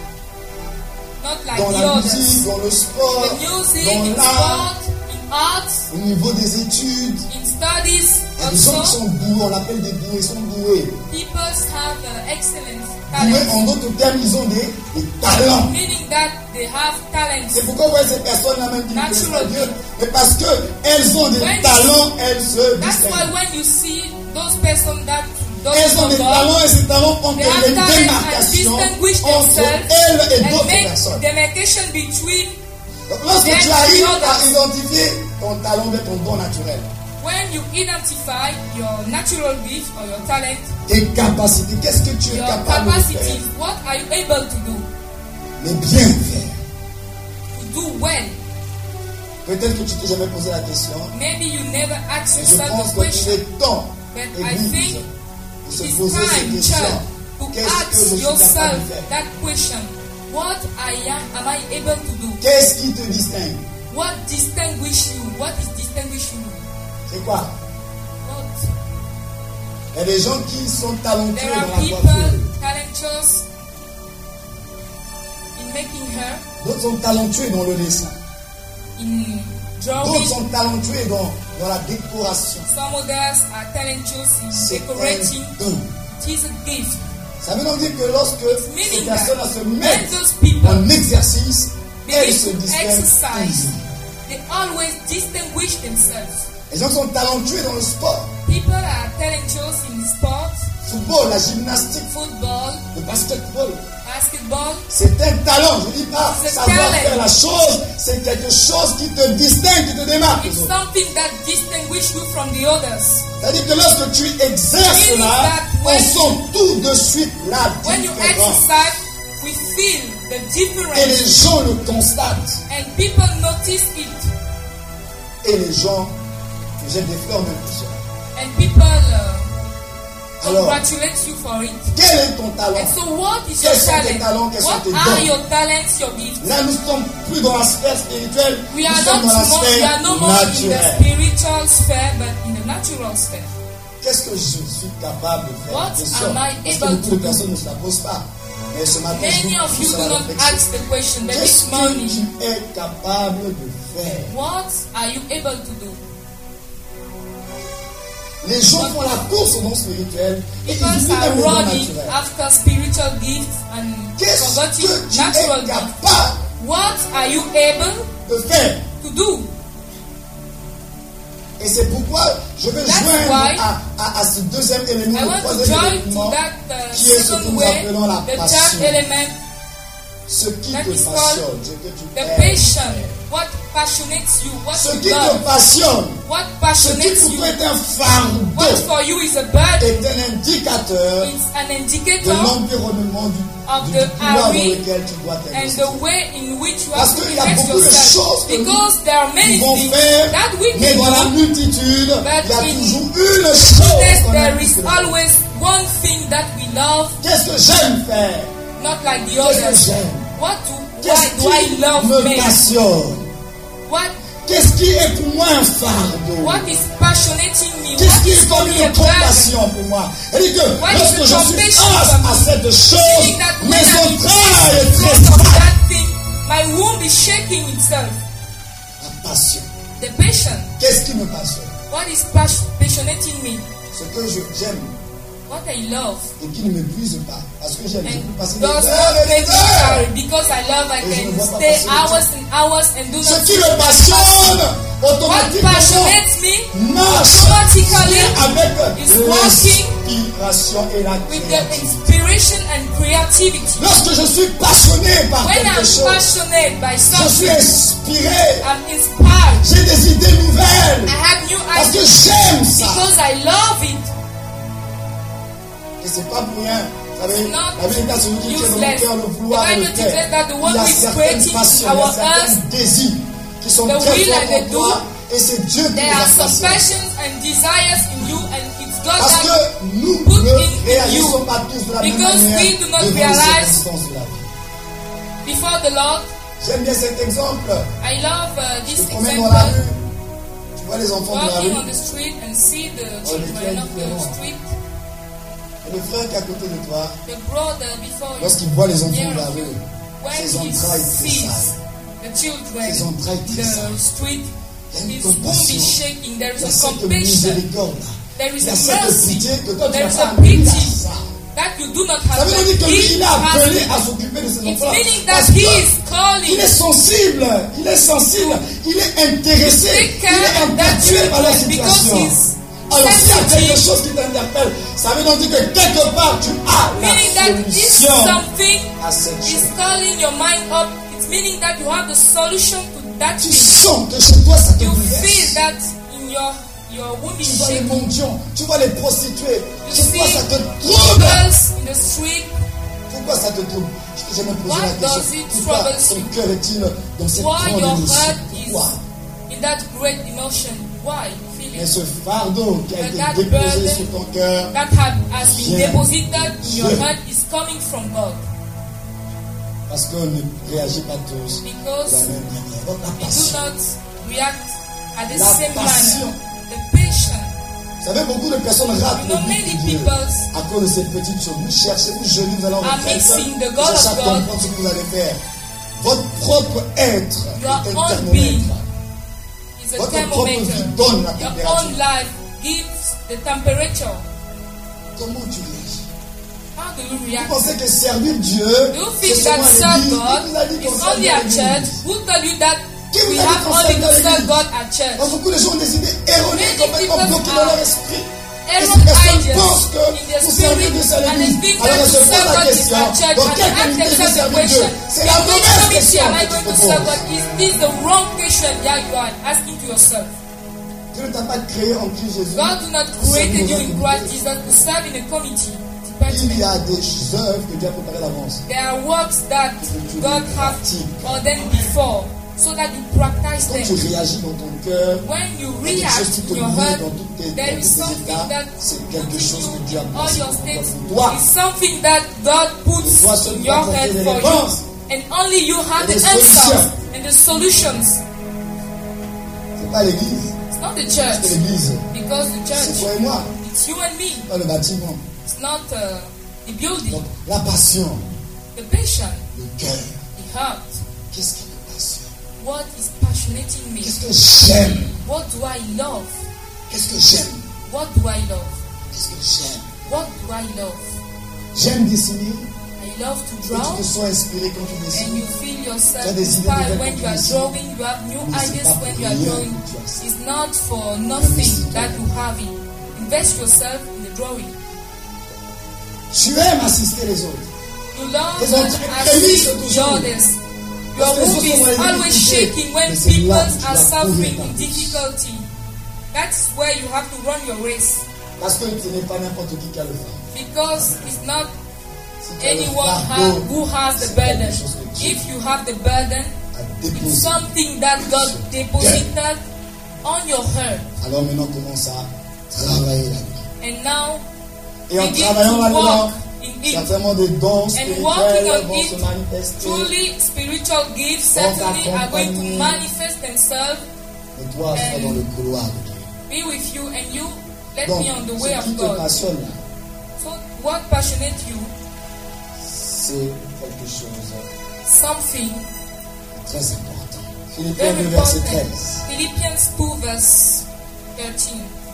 not like Dans the la others. musique, dans le sport, The music, dans in l'art, sport, in arts, au niveau des études. in studies, Il y a des gens qui also, sont doués, on l'appelle des doués, ils sont doués. people have excellence, Doués, talent, en d'autres termes, ils ont des talents. meaning that they have talents. C'est pourquoi vous voyez ces personnes-là même qui ne connaissent pas Natural. Dieu. Mais parce qu'elles ont des When- talents, elles se That's why distinguent. when you see those persons that Elles ont don't des know God, talents et ces talents font they qu'il y a have une talent and démarcation distinguish entre themselves elles et and d'autres make personnes. demarcation between. Donc lorsque Then tu arrives the others. à identifier ton talent de ton don naturel, When you identify your natural gift or your talent, tes capacités, qu'est-ce que tu es your capable de capacities, faire, what are you able to do? mais bien faire. To do well. Peut-être que tu t'es jamais posé la question, Maybe you never asked mais je yourself pense the qu'il question, est temps, but I Église, think de se it's poser ces time, questions. church, to Qu'est-ce que je ask suis capable yourself de faire? that question. What am I able to do? Qu'est-ce qui te distingue? What distinguish you? What is distinguish you? C'est quoi? What? Il y a des gens qui sont talentueux There dans are la people coiffure. talentuous in making hair, D'autres sont talentueux dans le dessin. in D'autres drawing. sont talentueux dans la décoration. Some others are talentuous in C'est decorating. un don. It is a gift. Ça veut donc dire que lorsque ces Meaning that personnes se when mettent those people en exercice, elles begin se to distinguent exercise, toujours. they always distinguish themselves. Les gens sont talentueux dans le sport. People are talentuous in sports, Football, la gymnastique, football, le basketball. basketball. C'est un talent. Je ne dis pas C'est savoir talent. faire la chose. C'est quelque chose qui te distingue, qui te démarque. It's something that distinguishes you from the others. C'est-à-dire que lorsque tu exerces Meaning là, that on when- sent tout de suite la When you différence. exercise, we feel the Et difference, les gens le constatent. and people notice it, Et les gens te jettent des fleurs même pour ça. and people Alors, congratulate you for it. quel est ton talent? And so, what is your Quels sont tes talent? talents? Quels sont What tes are dons? your talents, your gifts? Là, nous ne sommes plus dans la sphère spirituelle. We Nous are sommes not dans la more, we are no sphère more in the naturelle. spiritual sphere, but in the natural sphere. Qu'est-ce que je suis capable de faire? What Question. am I Parce que able beaucoup to de do? personnes ne se la posent pas. Mais ce matin, je Many vous of you pousse à do la not réflexion. ask the question, but Qu'est-ce this morning, que tu es capable de faire? what are you able to do? Les gens font la course au don spirituel et ils People oublient are même le don running naturel. after spiritual gifts and Qu'est-ce forgetting que tu natural es gifts. capable What are you able de faire? to do? Et c'est pourquoi je veux That's joindre why à ce deuxième élément, I le want to troisième join élément, to that qui est ce que second nous way, appelons la the passion. third element, Ce qui that te is called passionne, ce que tu the aimes. passion. What passionates you? What Ce you qui te love? passionne, What ce qui passionates pour you? toi est un What fardeau, for you is a burden. est un indicateur It's an de indicator l'environnement of du the pouvoir dans area lequel tu dois and t'investir. the way in which you Parce have to qu'il y a invest beaucoup de yourself. choses que Because there are many Nous pouvons things faire, that we mais can dans la do. multitude, il y a in toujours une chose Yes, qu'on there aime plus is que l'autre. always one thing that we love, Qu'est-ce que j'aime faire? not like the Qu'est-ce que others. j'aime? Why Qu'est-ce do I qui love me men? passionne? What Qu'est-ce qui est pour moi un fardeau? what is passionating me? Qu'est-ce What qui is est for comme me a une burden? compassion pour moi? C'est-à-dire que What is lorsque the je suis compassion face for me? à cette chose, Meaning that when mes I'm entrailles est because très of fortes. that thing, my womb is shaking itself. La passion. The passion. Qu'est-ce qui me passionne? What is passionating me? Ce que j'aime What I love. et qui ne m'épuise pas. Parce que j'aime. Je peux And passer does des not heures et make des me heures. tired because I love. I Et je ne can vois pas stay passer le hours and hours and do Ce not qui me passionne automatiquement passionates me marche automatically avec is working l'inspiration et la with the créativité. inspiration and creativity. Lorsque je suis passionné par When quelque I'm chose, passionate by je suis something, inspiré. I'm inspired. J'ai des idées nouvelles I have new parce que ideas j'aime ça. because I love it. Et c'est pas pour rien. Vous savez, It's not la Bible dit à celui qui tient dans useless. le cœur le vouloir The et le Bible declares faire. that the one Il y a who is certaines creating passions, our il y a certains earth, désirs qui sont the très will forts and the en toi. do. Et c'est Dieu qui There les a are some passionnés. passions and desires in you, and it's God Parce that que nous put ne in réalisons you. pas tous de la même Because manière we do not devant les realize circonstances de la vie. before the Lord. J'aime bien cet exemple. I love Tu this te promènes dans la rue, example. tu vois les enfants de la Walking rue, on the street and see the Oh, les children of différents. the street, et le frère qui est à côté de toi, the brother before you, lorsqu'il voit les enfants near de la of you, rue, when ses he entrailles très sees sales, the children ses entrailles in très the sales. street, Il y a une his womb compassion. is shaking. There Il y a is a cette compassion. miséricorde là. There Il is y a a cette mercy. pitié que toi tu There n'as is pas a amené pity à ça. that you do not Ça have. veut dire que lui, il est He appelé has. à s'occuper de ses It's enfants. meaning Parce that he que is calling. il est sensible, il est sensible, il est intéressé, Take il care est of that impactué par la children because situation. he's Alors s'il y a quelque sensitive. chose qui t'interpelle, ça veut donc dire que quelque part tu as Meaning la that if solution something à cette is chose. calling your mind up, it's meaning that you have the solution to that Tu thing. sens que chez toi ça te You bouleverse. feel that in your womb Tu is vois les shaking. mendiants, tu vois les prostituées, You chez toi ça see te trouble. girls in the street. Pourquoi ça te trouble? Je t'ai jamais posé Why la does question. it Pourquoi troubles ton you? cœur est-il dans cette Why grande your émotion? heart Pourquoi? is in that great emotion? Why? Feel Mais it. ce fardeau qui a But été that déposé burden sur ton cœur, That has been Viens. deposited in your Viens. heart is coming from God. parce qu'on ne réagit pas tous de Because la même manière. Donc la we do passion. not react at the La same passion. manner. The patience. Vous savez, beaucoup de personnes ratent You le know, but many de Dieu people à cause de ces petites choses. Vous cherchez, vous jeûnez, vous allez en are retraite, mixing the vous God cherchez à of God. comprendre ce que vous allez faire. Votre propre être Your est un own being thermomètre. is a Votre propre vie thermometer. donne la Your température. own life gives the temperature. Comment tu réagis? How do you Vous react? pensez que servir Dieu, Do you c'est think seulement that à serve l'église? God Qui vous a dit qu'on is serve only à at church? l'église? Who told you that Qui vous we a dit have qu'on only serve to à serve l'église? God at church? Donc, beaucoup de gens ont des idées erronées Many complètement people bloquées dans are leur esprit. Et Error ces personnes ideas pensent que in their pour servir Dieu, c'est à spirit, and they l'église. think Alors that elles to se posent serve la God is question, at church, dans and quelle they ask communauté je themselves the servir Dieu? question, C'est in la which mauvaise community question am I que tu going te to serve poses. God? Is this the wrong question that you are asking to yourself? Dieu ne t'a pas créé en Christ Jésus. God did not create you in Christ Jesus to serve in a committee. Il y a des œuvres que Dieu a préparées d'avance. There are works that God has ordained before, so that you practice Quand tu them. réagis dans ton cœur, When you il y a quelque chose react qui te in your mouille heart, dans tous tes there is something états. that C'est quelque chose que Dieu a all placé your pour states toi. is something that God puts Et toi seul in peux your apporter head les for réponses. you, and only you have Et the des answers solutions. and the solutions. C'est pas l'église. It's not the Parce church, que l'église, because the c'est church, toi et moi, it's you and me. pas le bâtiment. It's not the building, Donc, la passion, the passion, le cœur. the heart. Qu'est-ce qui me passionne? What is passionating me? Qu'est-ce que j'aime? What do I love? Qu'est-ce que j'aime? What do I love? Qu'est-ce que j'aime? What do I love? J'aime dessiner. I love to Et tu draw, te sens inspiré quand tu and dessines. you feel yourself Tu as des idées inspired nouvelles when quand you are tu drawing. You have new Mais c'est ideas pas when pour you are rien drawing. que tu as ça. It's not for nothing Investi-toi. that you have it. Invest yourself in the drawing. Tu aimes assister les autres. You love Les to autres assist toujours. the others. Your Parce que les womb autres is sont always difficultés. shaking when Mais c'est people là que tu are dois suffering courir in ta difficulty. That's where you have to run your race. Parce que ce n'est pas n'importe qui a le faire. Because it's not Si tu as le anyone fardeau who has the c'est burden. quelque chose que Dieu If you have the burden, a it's déposé. something that God deposited on your heart. Alors maintenant, commence à travailler là-dedans. And now, Et en begin travaillant to là-dedans, walk in it. certainement des dons And spirituels walking on vont se it, manifester. truly spiritual gifts certainly are going to manifest themselves, Mais toi, sois dans le couloir de Dieu. be with you, and you let Donc, me on the way ce qui of te God. passionne là, So, what passionates you? c'est quelque chose Something de très important. Philippiens very 2, verset important. 13. Philippians 2, verse 13.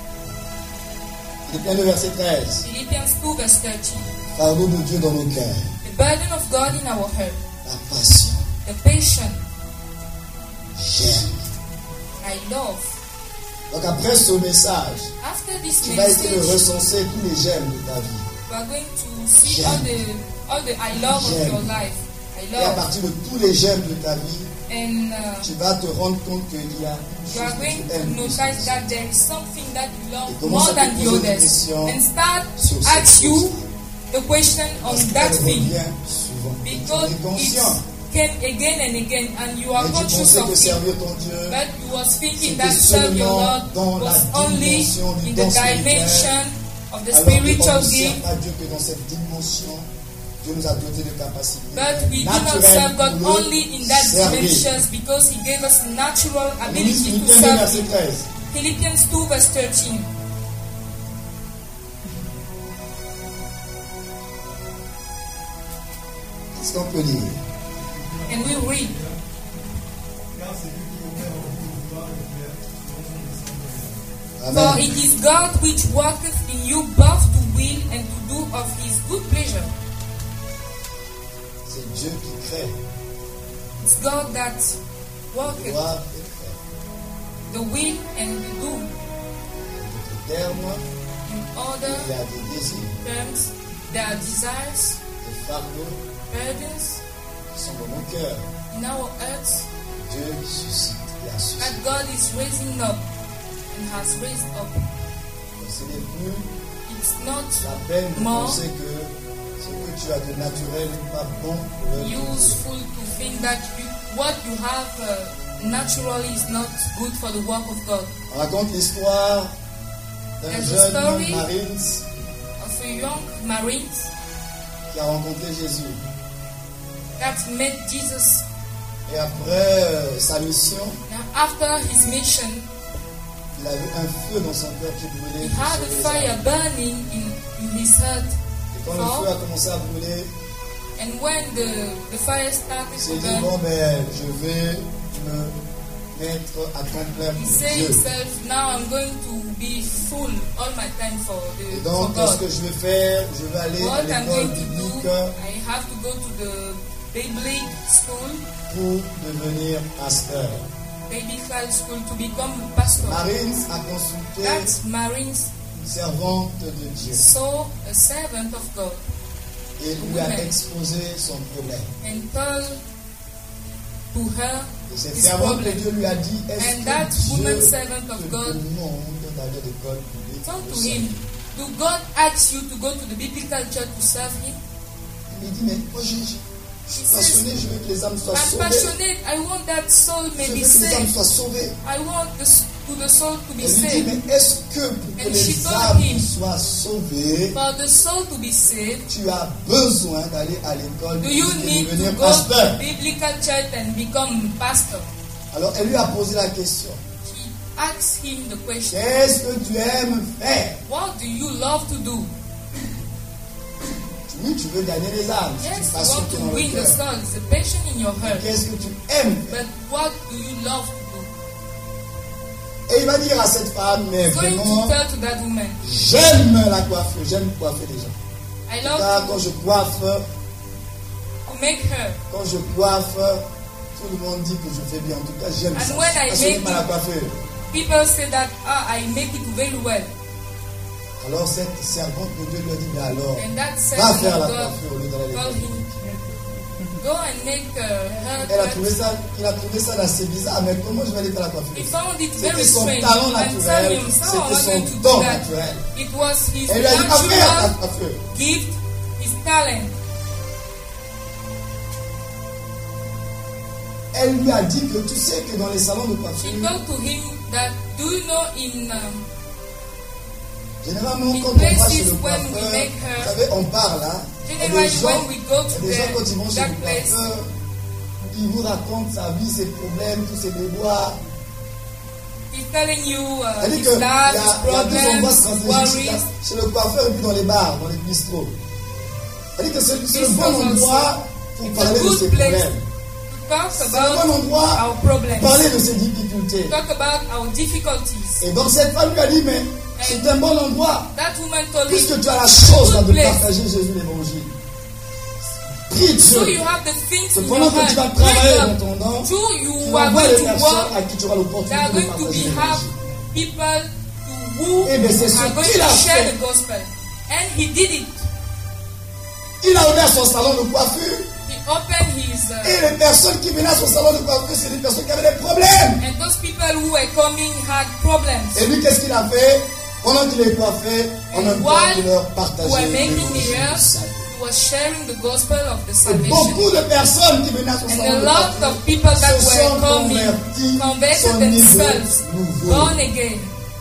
Philippiens 2, verset 13. Philippians 2, verse 13. Fardeau de Dieu dans nos cœurs. The burden of God in our heart, La passion. the passion. J'aime. I I love. Donc après ce message, After this tu vas essayer de message, recenser tous les j'aime de ta vie. we are going to see all the I love of your life. I Et à love. partir de tous les j'aime de ta vie, And tu vas te rendre compte qu'il y a you une are chose que going tu to aimes. notice that there is something that you love Et commence more à te than the poser des others. questions And start sur cette ask you chose. the question on Parce that qu'elle thing. revient souvent. Et tu Because es conscient. it came again and again and you are Et tu conscious pensais of que it. servir ton Dieu, But you was thinking c'était that serve your seulement Lord dans la was only dimension du in don the spirituel, dimension of the alors qu'on spiritual ne sert gift. pas Dieu que dans cette dimension, Dieu nous a doté de capacités But we do not naturelles serve God pour le only in that servir. dimensions because He gave us natural ability to Philippiens 2, serve verset Him. 13. Philippians 2 verse 13. Qu'est-ce qu'on peut dire? And we read, For Amen. it is God which worketh in you both to will and to do of His good pleasure. C'est Dieu qui crée. It's God that worketh Gloire et fait. the will and the do. Notre terme, In other il y a des désirs, terms, there are desires, des fardeaux burdens qui sont dans nos cœurs. in our hearts Dieu suscite et a suscité. that God is raising up and has raised up. Donc, ce n'est plus It's not la peine de more penser que ce que tu as de naturel n'est pas bon pour l'œuvre de Dieu. useful to think that what you have naturally is not good for the work of God. On raconte l'histoire d'un There's a jeune story. marine Of a young Marines qui a rencontré Jésus. that met Jesus. Et après sa mission, Now, after his mission, il avait un feu dans son cœur qui brûlait. he pour had a sauver les fire âmes. burning in his heart. Et quand le feu a commencé à brûler, And when the fire started il to s'est dit, burn, bon ben, je vais me mettre à temps plein he pour said Dieu. himself, now I'm going to be full all my time for Et donc, ce God. que je vais faire, je vais aller à What I'm l'école going to biblique do, I have to go to the biblical school, pour devenir pasteur. biblical school to become a pastor. Marines a consulté That Marines une servante de Dieu saw a servant of God et lui a exposé son problème. and told to her Et cette his servante de problem. Dieu lui a dit, est-ce And that que woman Dieu servant of te God demande d'aller à l'école publique told pour to servir? him, do God ask you to go to the biblical church to serve Him? Il lui dit, mais moi je suis passionné, je veux que les âmes soient I'm sauvées. passionate. I want that soul Je may veux be que les âmes saved. soient sauvées. I want the soul to be Elle lui dit, saved. mais est-ce que pour que And she les told âmes him, soient sauvées, For the soul to be saved, tu as besoin d'aller à l'école do you publique et need to devenir go to pasteur? the biblical church and become pastor? Alors elle lui a posé la question, She asked him the question, qu'est-ce que tu aimes faire? what do you love to do? Oui, tu veux gagner les âmes, c'est une Yes, you passion want qui est to dans le win the cœur. soul. It's a passion in your heart. Qu'est-ce que tu aimes faire? But what do you love to do? Et il va dire à cette femme, mais He's going vraiment, to tell to that woman, j'aime la coiffure, j'aime coiffer les gens. I Car love quand je coiffe, to make her. quand je coiffe, tout le monde dit que je fais bien. En tout cas, j'aime And ça. when I Parce que j'aime make la coiffure. People say that I make it very well. Alors cette servante de Dieu lui a dit, mais alors, And that va servant faire la of God coiffure au lieu d'aller à told l'école. him, go and make her Il a trouvé ça assez bizarre, mais comment je vais aller faire la He coiffure? found it very C'était son strange. talent And naturel, tell him, so I'm c'était not son going to do don that. naturel. It was his Et il lui a dit, va faire la natural coiffure. gift, his talent. Elle lui a dit que tu sais que dans les salons de She coiffure, told to him that, do you know in généralement in quand on va places chez le when we coiffeur, make her- vous savez, on parle là. Il y a generally des gens, when we go il y a to des gens quand ils vont chez that le place, coiffeur, ils vous racontent sa vie, ses problèmes, tous ses déboires. he's telling you Elle dit his qu'il y life, a his deux endroits problems, stratégiques worries. chez le coiffeur et puis dans les bars, dans les bistrots. Elle dit que c'est le bon Bistros endroit pour It's a parler de good ses place problèmes. to talk C'est le bon about endroit our pour problems, parler de ses difficultés. talk about our difficulties. Et donc cette femme lui a dit, mais c'est un bon endroit. That woman told him, Puisque tu as la chose là, de good place. partager Jésus l'évangile. Prie So Dieu. you have the things C'est in pendant your que tu vas heart. travailler Pray dans God. ton don, temps, True, tu you vas are voir going les to personnes work. à qui tu auras There l'opportunité are de going to partager be have l'évangile. people to who Eh bien, c'est ce are going qu'il to a share fait. the gospel. And he did it. Il a ouvert son salon de coiffure. He opened his Et les personnes qui venaient à son salon de coiffure, c'est des personnes qui avaient des problèmes. and those people who were coming had problems. Et lui, qu'est-ce qu'il a fait? Pendant qu'il les coiffait, en même temps, While il leur who were partageait making l'évangile the du earth, salut. he was sharing the gospel of the Et salvation. beaucoup de personnes qui venaient à son And salon a de lot coiffure of people that se were sont coming, convertis, converted sont nés themselves, de nouveau. born again.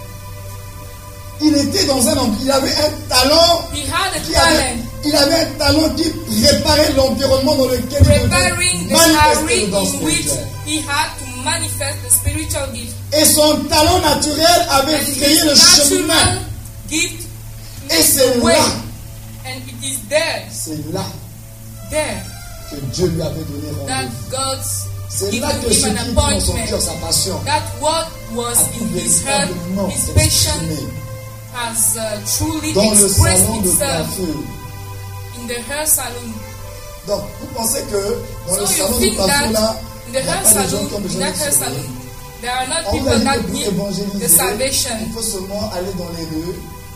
Il était dans un endroit, il avait un talent, He had a il talent avait un talent qui préparait l'environnement dans lequel il preparing devait the manifester area le don in which spirituel. he had to manifest the spiritual gift. Et son talent naturel avait And frayé le his chemin. natural gift Et c'est the way. là, And it is there que Dieu lui avait donné that rendez-vous. God's C'est given là que ce him qui an est dans son appointment. cœur, sa passion, That what was a pu in his heart, véritablement his passion s'exprimer has truly dans le expressed salon de itself coiffure. in the hair salon. Donc, vous pensez que dans le So salon you de think coiffure that là, in il the n'y a hair pas de gens salon, qui ont in besoin that de hair se salon, there are not On vous people a dit that que pour need the évangéliser, salvation. il faut seulement aller dans les rues,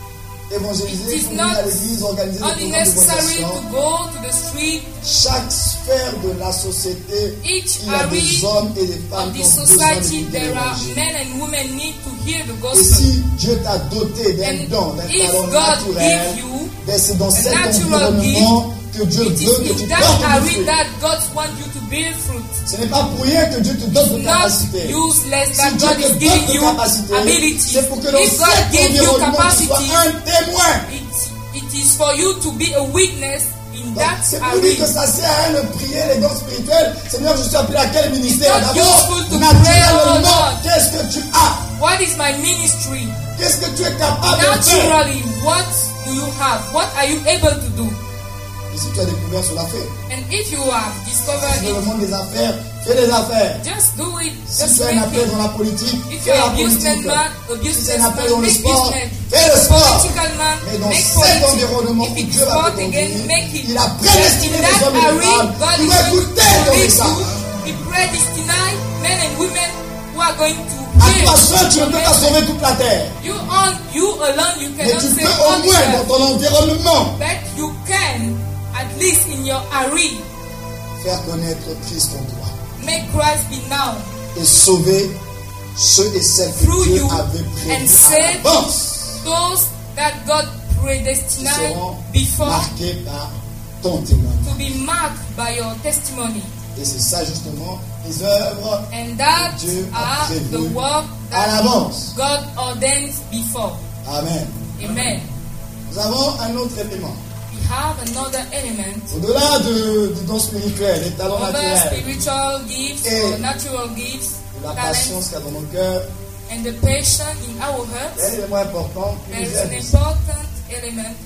It évangéliser, is venir not à l'église, organiser des only programmes necessary d'évangélisation. to go to the street. Chaque sphère de la société, Each il y a des area hommes et des femmes of qui the ont besoin society, d'écouter there are l'évangile. men and women need to hear the Et gospel. si Dieu t'a doté d'un And don, d'un if talent God naturel, give you ben c'est dans cet natural environnement que Dieu It veut is que tu in that portes du area fruit. that God wants you to bear fruit. Ce n'est pas pour rien que Dieu te donne de Not capacité. useless Si that Dieu God te is donne giving de you capacité, ability. c'est pour que dans If God cet gives you environnement, tu capacity, sois un témoin. it is for you to be a witness in Donc, that c'est pour dire que area. ça sert à rien de prier les dons spirituels. Seigneur, je suis appelé à quel ministère? It's not D'abord, useful to naturellement, pray, oh Lord. qu'est-ce que tu as? What is my ministry? Qu'est-ce que tu es capable de faire? Naturally, what do you have? What are you able to do? Et si tu as découvert, cela fait. And if you have Si discovered tu es dans le it, monde des affaires, fais des affaires. just do it. Si Just tu as un make appel it. dans la politique, If fais you're la a businessman, politique. a Si c'est un appel dans businessman, le make sport, business. fais le sport. Political man, Mais dans make cet politics. environnement If où it's Dieu va sport te again, conduire, make it. il a Just prédestiné in les that hommes et les area, femmes God qui is vont going to écouter ton lead message. you. He predestined men and women who are going to À hear toi seul, tu ne your peux pas message. sauver toute la terre. You alone, you Mais cannot tu save peux au all the moins dans earth. ton environnement But you can, at least in your area, faire connaître Christ en toi make Christ be known et sauver ceux et celles que through Dieu you avait and prévus à save l'avance. those that God Qui predestined seront before marqués par ton témoignage. to be marked by your testimony. Et c'est ça justement les œuvres And that Dieu a are the prévues work à that l'avance. God ordained before. Amen. Amen. Nous avons un autre élément. We have another element. Au-delà du don spirituel, des talents Other naturels, spiritual gifts Et or natural gifts, de la talents, patience qu'il y a dans nos cœurs, and the passion in our il y a un hearts. élément important qui There nous is an aide, important element,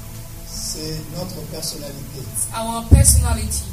c'est notre personnalité. our personality.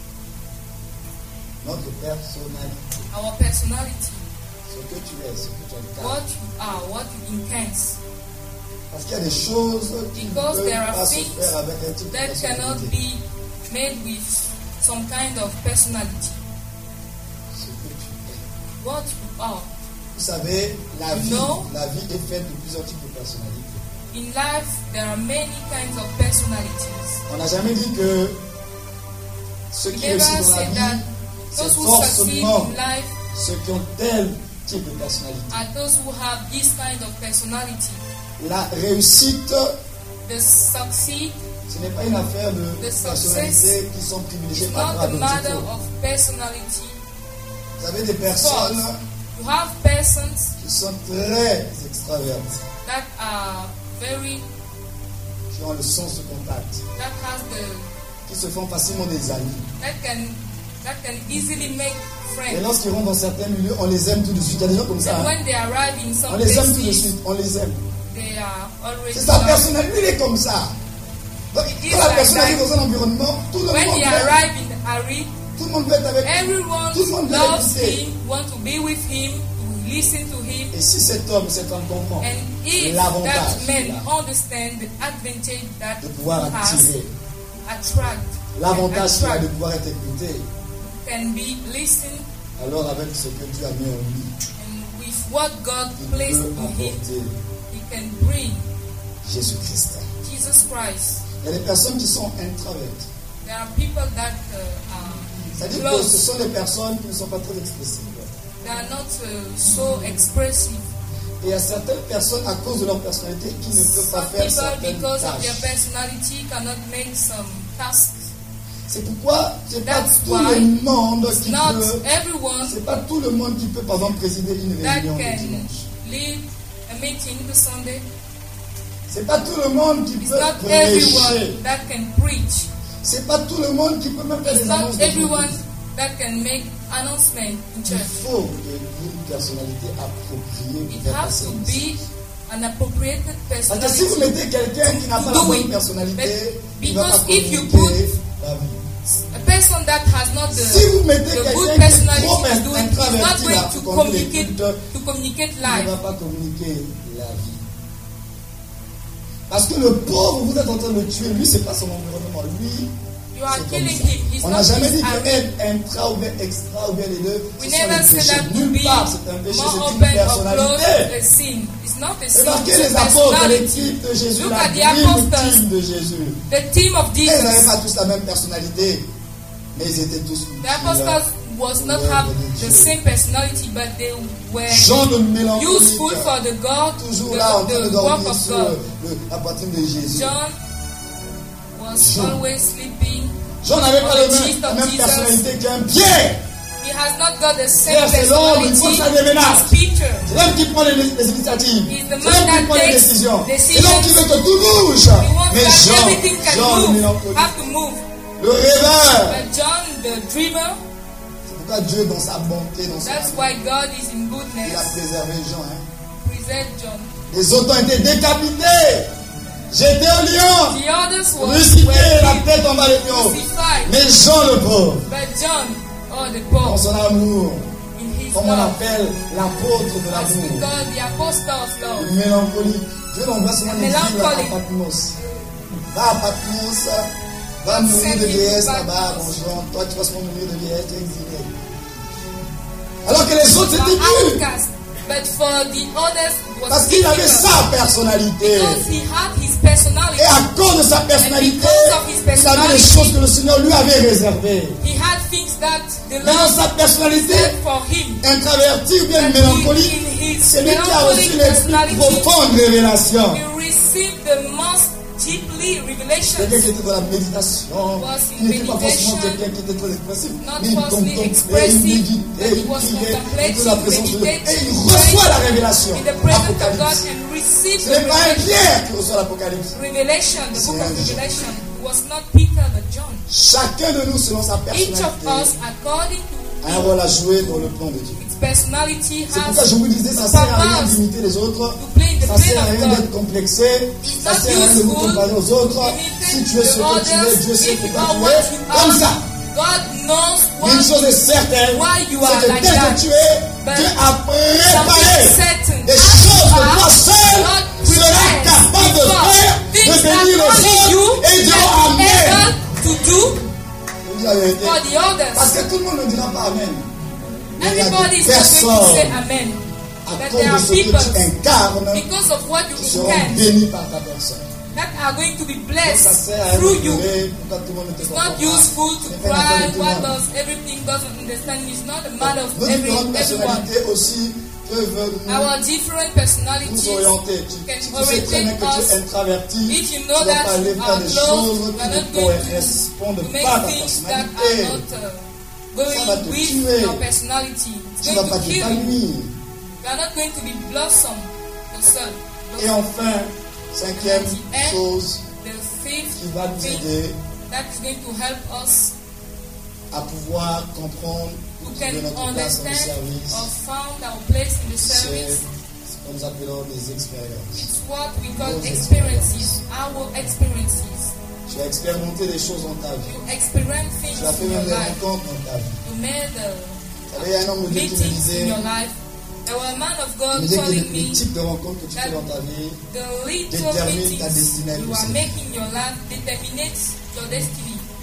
Notre personnalité. Our personality. Ce que tu es, ce que tu incarnes. What you are, what you intend. Parce qu'il y a des choses qui ne Because peuvent there are pas se things faire avec un type de that cannot personnalité. be made with some kind of personality. Ce que tu es. What you are. Vous savez, la No. vie est faite de plusieurs types de personnalités. In life, there are many kinds of personalities. On n'a jamais dit que ceux We qui never réussissent dans la said that vie, c'est those who succeed forcément in life ceux qui ont tel type de personnalité. are those who have this kind of personality. La réussite, The succeed ce n'est pas une affaire de The success personnalités qui sont privilégiées is par not rapport à a d'autres matter types. of personality. Vous avez des personnes You have persons qui sont très extraverties, that are very, qui ont le sens de contact, that has the, qui se font facilement des amis. that can easily make Et friends. lorsqu'ils rentrent dans certains milieux, on les aime tout de suite. Il y a des gens comme ça. And hein. when they arrive in On some les aime tout de places, suite. On les aime. they are already C'est sa loved. personnalité, il est comme ça. Donc, It is quand la like personne that. arrive dans un environnement, tout le When monde he veut, arrive in the area, tout le monde veut être avec lui. everyone Tout le monde veut loves l'écouter. him, want to be with him, to listen to him. Et si cet homme, cette femme comprend And if l'avantage that man qu'il a understand the advantage that de pouvoir he has, attirer, attract, l'avantage qu'il a attract, de pouvoir être écouté, can be listened alors avec ce que Dieu a mis en lui, And with what God il placed peut in him, apporter he can bring Jésus-Christ. Jesus Christ. Il y a des personnes qui sont introverties. There are people that C'est-à-dire are que close. ce sont des personnes qui ne sont pas très expressives. They are not so expressive. Et il y a certaines personnes, à cause de leur personnalité, qui ne peuvent pas Some faire people, certaines because of their tâches. personality, cannot make some tasks. C'est pourquoi ce n'est pas That's tout why le monde It's qui not peut... everyone C'est pas tout le monde qui peut, par exemple, présider une that réunion le can dimanche. lead a meeting the Sunday. C'est pas tout le monde qui It's peut not prêcher. everyone that can preach. C'est pas tout le monde qui peut même faire It's des not annonces. everyone that can make announcement in Il church. faut une personnalité appropriée pour It faire has passer to le message. be an appropriated Parce que si vous personality. mettez quelqu'un qui n'a pas To la do bonne it. personnalité, But il va pas because if you communiquer la vie. A person that has not Si vous mettez the good quelqu'un qui est personality trop to do it is not introverti going là, to pour conduire les communicate cultes, il ne life. va pas communiquer la vie. Parce que le pauvre, vous êtes en train de le tuer. Lui, c'est pas son environnement. Lui, You are c'est comme killing ça. him. He's On not n'a jamais his dit que area. être intra ou bien extra ou bien les deux, We ce sont never des said péchés. that to Nulle be part, c'est un péché, more c'est une open or close personnalité. a sin. It's not a sin, Remarquez it's les a apôtres, personality. l'équipe de Jésus, Look la at the dream apostles. team de Jésus. The team of Ils n'avaient Jesus. pas tous la même personnalité, mais ils étaient tous The apostles was not have the same personality, but they were Jean de mélancolique, useful for the God, toujours là en train de the work dormir of sur God. la poitrine de Jésus. John was Jean. always sleeping. Jean n'avait pas on the la chest of même Jesus. personnalité qu'un Pierre. He has not got the same Pierre, c'est l'homme, il personality faut ça des menaces. as Peter. C'est l'homme qui prend les initiatives. He's the C'est man l'homme qui that prend les takes décisions. C'est decisions. l'homme qui veut que tout bouge. He wants Mais that everything Jean can le move, mélancolique, have to move. le rêveur. But John, the dreamer, C'est pourquoi Dieu, dans sa bonté, dans that's son why God is il in a goodness. préservé Jean. Hein. Present John. Les autres ont été décapités, jetés au lion, The others were crucifiés, la killed, tête en bas des lions. crucified. Mais Jean le pauvre, But John, oh the dans poor, son amour, in his comme on love, appelle l'apôtre de as we l'amour, call the apostle of love. une mélancolie. Dieu l'envoie souvent des îles à Mélancolique. Patmos. Va à Patmos, va mourir de vieillesse là-bas, mon Jean. Toi, tu vas souvent mourir de vieillesse, tu es exilé. Alors que les autres You étaient are nus. outcast, but for the others it was Parce qu'il avait difficult. sa personnalité. Because he had his personality. Et à cause de sa personnalité, because of his il avait des personality, choses que le Seigneur lui avait réservées. He had things that the Mais dans Lord sa personnalité, said for him. introverti ou bien And mélancolique, in his c'est lui qui a reçu melancholic les plus personality, profondes révélations. he received the most deeply revelations. Quelqu'un qui était dans la méditation, Was qui in n'était pas forcément meditation, quelqu'un qui était très expressif, not mais il falsely contemplait, il expressive, méditait, but il he was priait, il était contemplating, dans la présence de Dieu. Et meditating, il reçoit la révélation. in the presence of God Apocalypse. and received Ce the n'est pas un revelation. Pierre qui reçoit l'Apocalypse. Revelation, the C'est book of un Jean. Revelation. It was not Peter but John. Chacun de nous, selon sa Each of personnalité, us, according to a un rôle à jouer dans le plan de Dieu. its personality, C'est pourquoi has je vous disais, ça a sert à rien purpose d'imiter les autres, to play in the ça plan sert à rien of d'être God. complexé, It's ça not sert à rien de vous useful comparer aux autres. Si tu es ce que tu es, Dieu sait if you pourquoi are tu what es you comme ça. are. God knows Mais une chose what est certaine, why you c'est are que like tel that. que tu es, But Dieu a préparé something certain. des As choses you que are, toi seul God seras prepares capable de because faire, things de that bénir les only you autres et diront can Amen. able to do Je dis la vérité. for the others. Parce que tout le monde ne dira pas Amen. Mais il y a Everybody des is not going to say personnes, amen. à But cause there de are ce que people, tu incarnes, because of what you qui seront incarn, bénis par ta personne. that are going to be Donc ça blessed sert à rien through de you. pleurer pourquoi tout le monde ne te It's comprend not pas. useful to C'est pas la cry. peine de tout le What monde. does everything doesn't understand? It's not a matter of Nos différentes everyone. personnalités aussi peuvent Our different personalities nous orienter. Si can tu sais très bien que tu orientate es introverti, If you tu know ne vas that pas aller you faire are des close, choses you qui are ne not going to correspondent make pas à ta things that are personnalité. not Ça va going te with tuer. your personality. It's Tu ne vas going pas to kill you. t'épanouir. You are not going to be blossom yourself. Et enfin, cinquième And chose the fifth qui va nous thing aider that is going to help us à pouvoir comprendre who de can notre place dans le understand service, or found our place in the c'est service. ce que nous appelons des expériences. It's what we call Those experiences, our experiences. Tu as expérimenté des choses dans ta vie. You experience things Tu as fait in your même des life. rencontres dans ta vie. You made Il y a un homme de Dieu qui me meetings disait, in your life. There were a man of il God me disait que telling les me types de rencontres que tu fais dans ta vie, the little détermine ta meetings destinée you aussi. are making in your life determinates your destiny.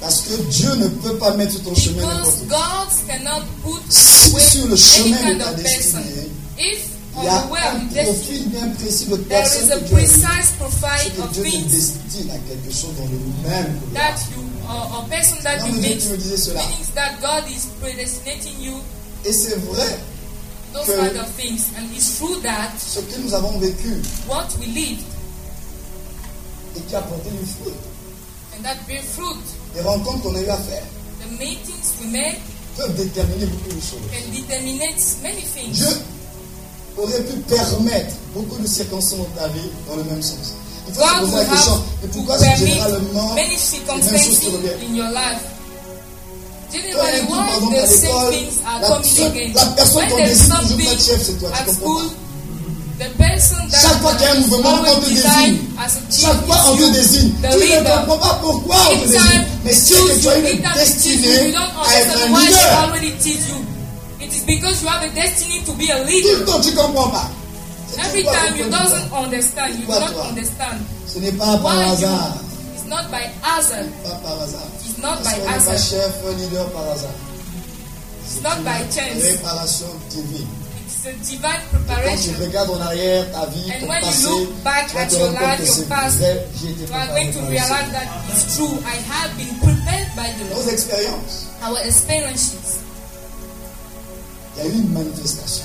Parce que Dieu ne peut pas mettre sur ton chemin n'importe Because qui. God cannot put Si away sur le any chemin de kind ta of person. destinée, If il y on a the way un of the destiny, profil bien précis de there personnes is a que Dieu a mis, precise c'est profile que of Dieu te things destine à quelque chose dans le même que that you, or person that Non, you mais Dieu meet, qui me disait cela. means that God is predestinating you, Et c'est vrai, those que kind of things. And it's true that ce que nous avons vécu what we lived et qui a porté du fruit, and that bear fruit, les rencontres qu'on a eu à faire, the meetings we made peuvent déterminer beaucoup de choses. can determine many things. Dieu aurait pu permettre beaucoup de circonstances dans ta vie dans le même sens. Il faut se God poser will la question, have mais to pourquoi c'est permit généralement many les mêmes choses circumstances qui reviennent? in your life. Quand il y a Generally, un truc, par why exemple, à the same l'école, things are coming again? la personne When qu'on there's désigne toujours something être chef, c'est toi, tu at comprends school, pas. the person that Chaque fois qu'il y a un is mouvement, on te always désigne. designed as a chief Chaque fois on te is you, désigne. the Tu ne leader. comprends pas pourquoi on te Each désigne. time Mais they c'est que choose tu you, as each une time they choose you, you destinée don't à être understand un why they leader. already teach you. It is because you have a destiny to be a Tout le leader. temps, tu ne comprends pas. C'est Every pourquoi time you tu comprends doesn't pas. understand, you do Pourquoi not toi? understand. Ce n'est pas par Why you? hasard. It's not by hazard. Pas par hasard. It's not Parce by qu'on n'est pas hazard. chef, leader par hasard. It's not by chance. Réparation divine. It's a divine Quand tu preparation. regardes en arrière ta vie, And ton when you passé, look back tu vas at te your rendre compte life, que your c'est past, vrai, j'ai été you are préparé going to par le realize Seigneur. that it's true. I have been prepared by the Nos Lord. expériences, Our experiences, il y a eu une manifestation.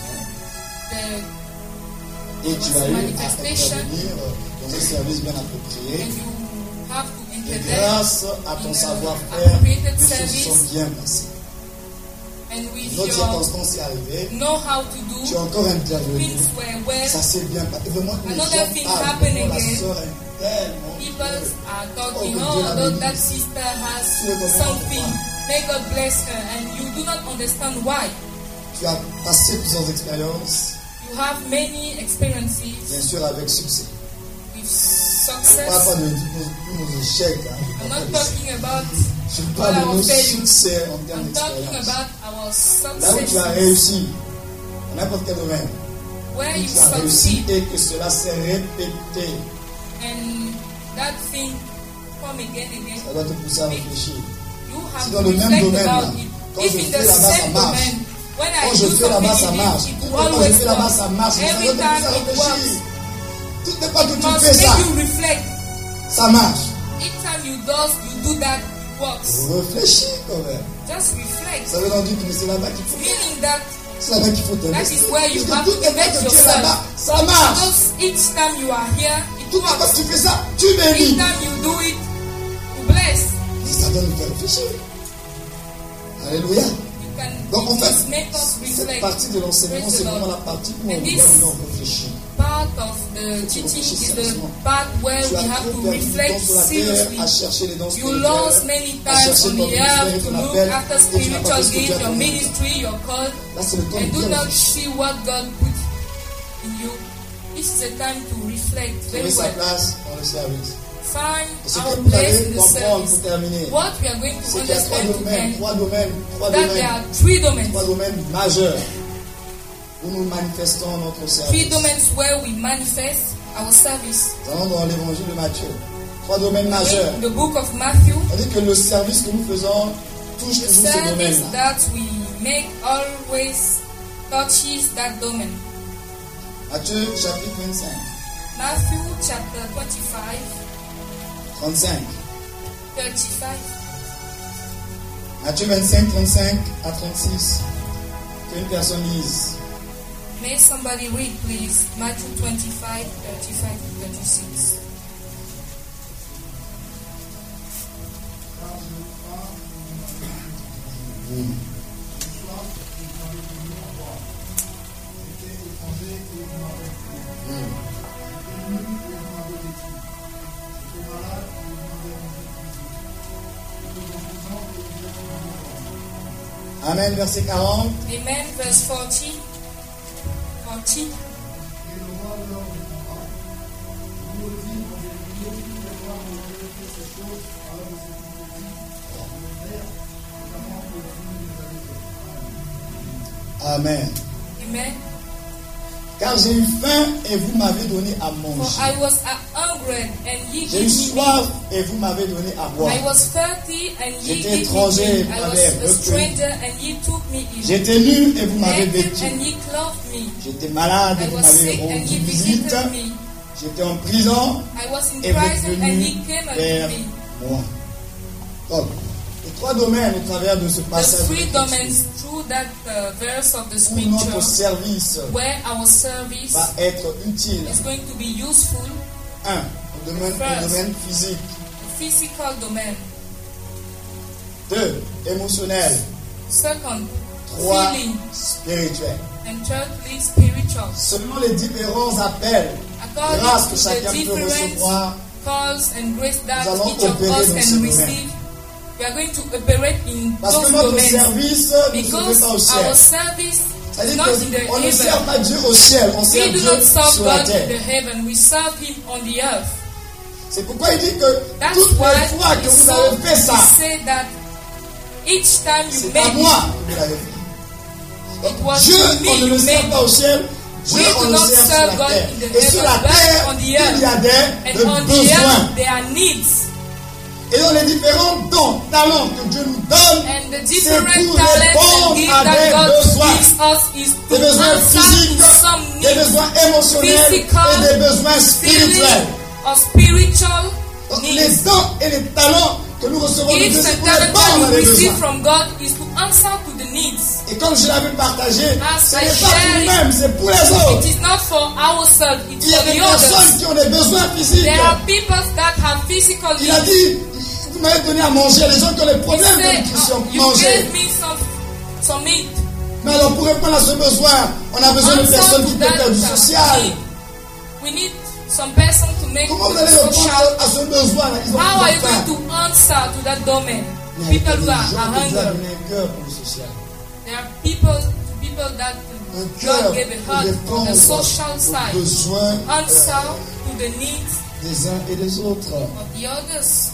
the, Et tu as eu à Manifestation. intervenir dans un service bien approprié. and you have to Et intervene grâce à ton in the savoir-faire, appropriated les choses se service. sont bien passées. And with Une autre your circonstance est arrivée. know how to Tu do, as encore intervenu. things were well. Ça s'est bien passé. Vraiment, les gens Another thing parlent. happened Vraiment, la again. sœur est tellement People belle. are talking, Oh, oh, Dieu la that bénisse. sister has Tu ne comprends something. pas. May God bless her. And you do not understand why. Tu as passé plusieurs expériences, You have many bien experiences sûr avec succès. with Je ne parle success. pas de tous nos échecs. Hein. I'm not talking about Je all parle de our nos failures. succès en termes I'm talking d'expérience. about our Là où tu as success. réussi, dans n'importe quel domaine, Where où you tu as réussi succeed et que cela s'est répété, and that thing come again. ça doit te pousser à réfléchir. You have Si to dans le même reflect domaine, là, about it. quand If je in fais the là-bas, ça same marche. domain, when I Quand je do fais là-bas, ça something, marche. it Quand will je always fais là-bas, work. ça marche. Ça Every doit te pousser à time it réfléchir. works. Tout n'est pas que It tu must fais ça. make you reflect. Ça marche. Each time you do that, it works. Réfléchis quand même. Just reflect. Ça veut dire que c'est là-bas qu'il faut faire. Meaning that C'est là-bas qu'il faut that t'investir. is where you Parce have que to tout n'est pas invest que tu es là-bas. yourself. Ça marche. Because each time you are here, it Tout n'est pas works. que tu fais ça. Tu Each bénis. time you do it, you bless. Et ça doit nous faire réfléchir. Alléluia. You can Donc en it fait, just make us cette reflect. partie de l'enseignement, c'est vraiment la partie où on And this- doit réfléchir. Part of the teaching is the part where Tu we as have trop to perdu du temps reflect sur la terre seriously. à chercher les dons You lost many spirituels, à times chercher on ton the ministère earth et to ton look appel, after et tu n'as pas spiritual fait ce que gifts, Dieu a your promis. ministry, your call, Là, c'est le temps and de do bien not réfléchir. see what God put in you. This is a time to reflect Trouver very sa well. place dans le service. Find Et ce our que vous place allez in the comprendre pour service. terminer, What we are going to c'est qu'il y a trois understand domaines, today, that there are trois three domaines majeurs où nous manifestons notre service. domains where we manifest our service. Nous allons dans l'évangile de Matthieu. Trois domaines majeurs. In the book of Matthew, C'est-à-dire que le service que nous faisons touche the toujours ce service domaine-là. that we make always touches that domain. Matthieu chapitre 25, Matthew chapter 25, 35. 35. Matthieu 25, 35 à 36. Qu'une personne lise. May somebody read, please? Matthew 25, 35 to 36. Amen, verset 40. Amen. Verse 40. 40. Amen. Amen. Car j'ai eu faim et vous m'avez donné à For manger. I was hungry, and ye J'ai eu gave me soif meat. et vous m'avez donné à boire. I was thirsty, and ye J'étais gave me étranger, drink. vous I m'avez was a recueilli. stranger, and ye took me in. J'étais nu et vous m'avez Naked, vêtu. and ye clothed me. J'étais malade et I vous was m'avez sick, and rendu ye visite. visited me. J'étais en prison I was in et vous êtes prison, and ye venu came vers unto me. moi. Donc, les trois domaines au travers de ce The passage three de domains through that verse of the où notre scripture, service where our service va être utile. is going to be useful. 1. Au domaine physique. The physical domain. 2. Émotionnel. Second, 3. feeling. Spirituel. And thirdly, spiritual. Selon les différents appels, grâce que According to chacun the peut different recevoir, calls and grace that nous allons each of opérer us dans ce can domaine. receive, we are going to operate in parce those que notre domains. service ne se fait Because pas au ciel. our service is C'est-à-dire not in the qu'on ne sert heaven. pas Dieu au ciel, on We sert do Dieu not serve sur la God in terre. the heaven. We serve Him on the earth. C'est pourquoi il dit que That's toutes why les fois que it's vous avez fait ça, he said that each time you c'est make à moi it, que vous l'avez fait. it was Dieu, to me on ne you le sert made pas au it. ciel, Dieu, We on do le not sert sur serve la God terre. in the Et sur la heaven, but terre, on the il y a earth. des And on the besoins. earth there are needs. Et dans les différents dons, talents que Dieu nous donne, And the c'est different pour talents and répondre gifts à that des God besoins. gives us is to Des besoins answer physiques, to some des needs, besoins émotionnels physical, et des besoins feeling, spirituels. or spiritual Donc, les needs. dons et les talents que nous recevons de Dieu, Gifts c'est and pour talents répondre à that des we receive besoins. from God is to answer to the needs. Et comme je l'avais partagé, As ce I n'est pas share pour it, nous-mêmes, c'est pour les It autres. is not for ourselves, it's Il y a for des the others. personnes qui ont des besoins physiques. There are people that have physical Il a needs. dit, vous m'avez donné à manger, les gens qui ont des He problèmes de said, nutrition, you manger. gave me some meat. Mais alors pour répondre à ce besoin, on a besoin de Answer personnes to qui peuvent faire du that social. need. We need some person to make Comment vous allez répondre social. à ce besoin-là? Ils ont How are you faim. going to answer to that domain? Il y a People des who are gens qui Dieu a hungry. donné un cœur pour le social. There are people that Un cœur God gave a pour heart for répondre the social aux side. besoins Answer to the needs des uns et des autres. of the others.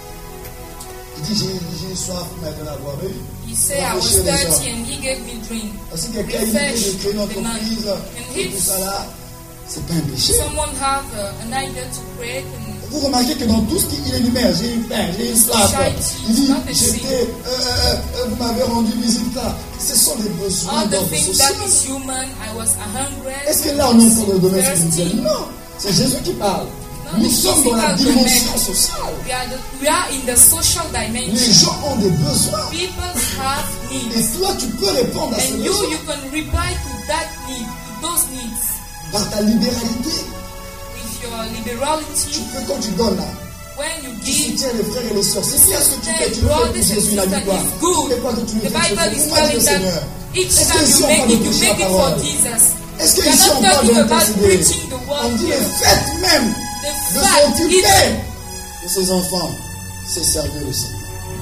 Il dit, j'ai soif maintenant d'avoir eu. He said, I was thirsty and he gave me drink. Parce que quelqu'un a une idée de créer une entreprise, et tout ça là, c'est pas un péché. Someone have an idea to create and Vous remarquez que dans tout ce qu'il énumère, j'ai eu faim, j'ai eu soif. Il dit, vous m'avez rendu visite là. Ce sont des besoins all the d'ordre things that social. is human. I was hungry. Est-ce que là on est encore dans le domaine thirsty. spirituel? Non, c'est Jésus qui parle. Non, Nous the sommes dans la physical dimension domain. sociale. We are in the social Les dimension. gens ont des besoins. People have Et needs. toi, tu peux répondre à ces And besoins you can reply to that need, to those needs. par ta libéralité. With your Tu liberality, peux, quand tu donnes là, when you tu give, soutiens les frères et les sœurs. C'est bien ce que tu fais, tu le fais brothers pour and Jésus, il a dit sisters, quoi? is Tu good. fais quoi que tu le The fais, Bible je is fais pour moi, telling Dieu that Seigneur. each Est-ce time qu'ici you on make parle it, de you prêcher make la it for parole? Jesus. Est-ce We are qu'ici not on parle talking de about considérer? preaching the On word dit le here. fait même The de fact s'occuper is, de ses enfants, c'est servir le Seigneur.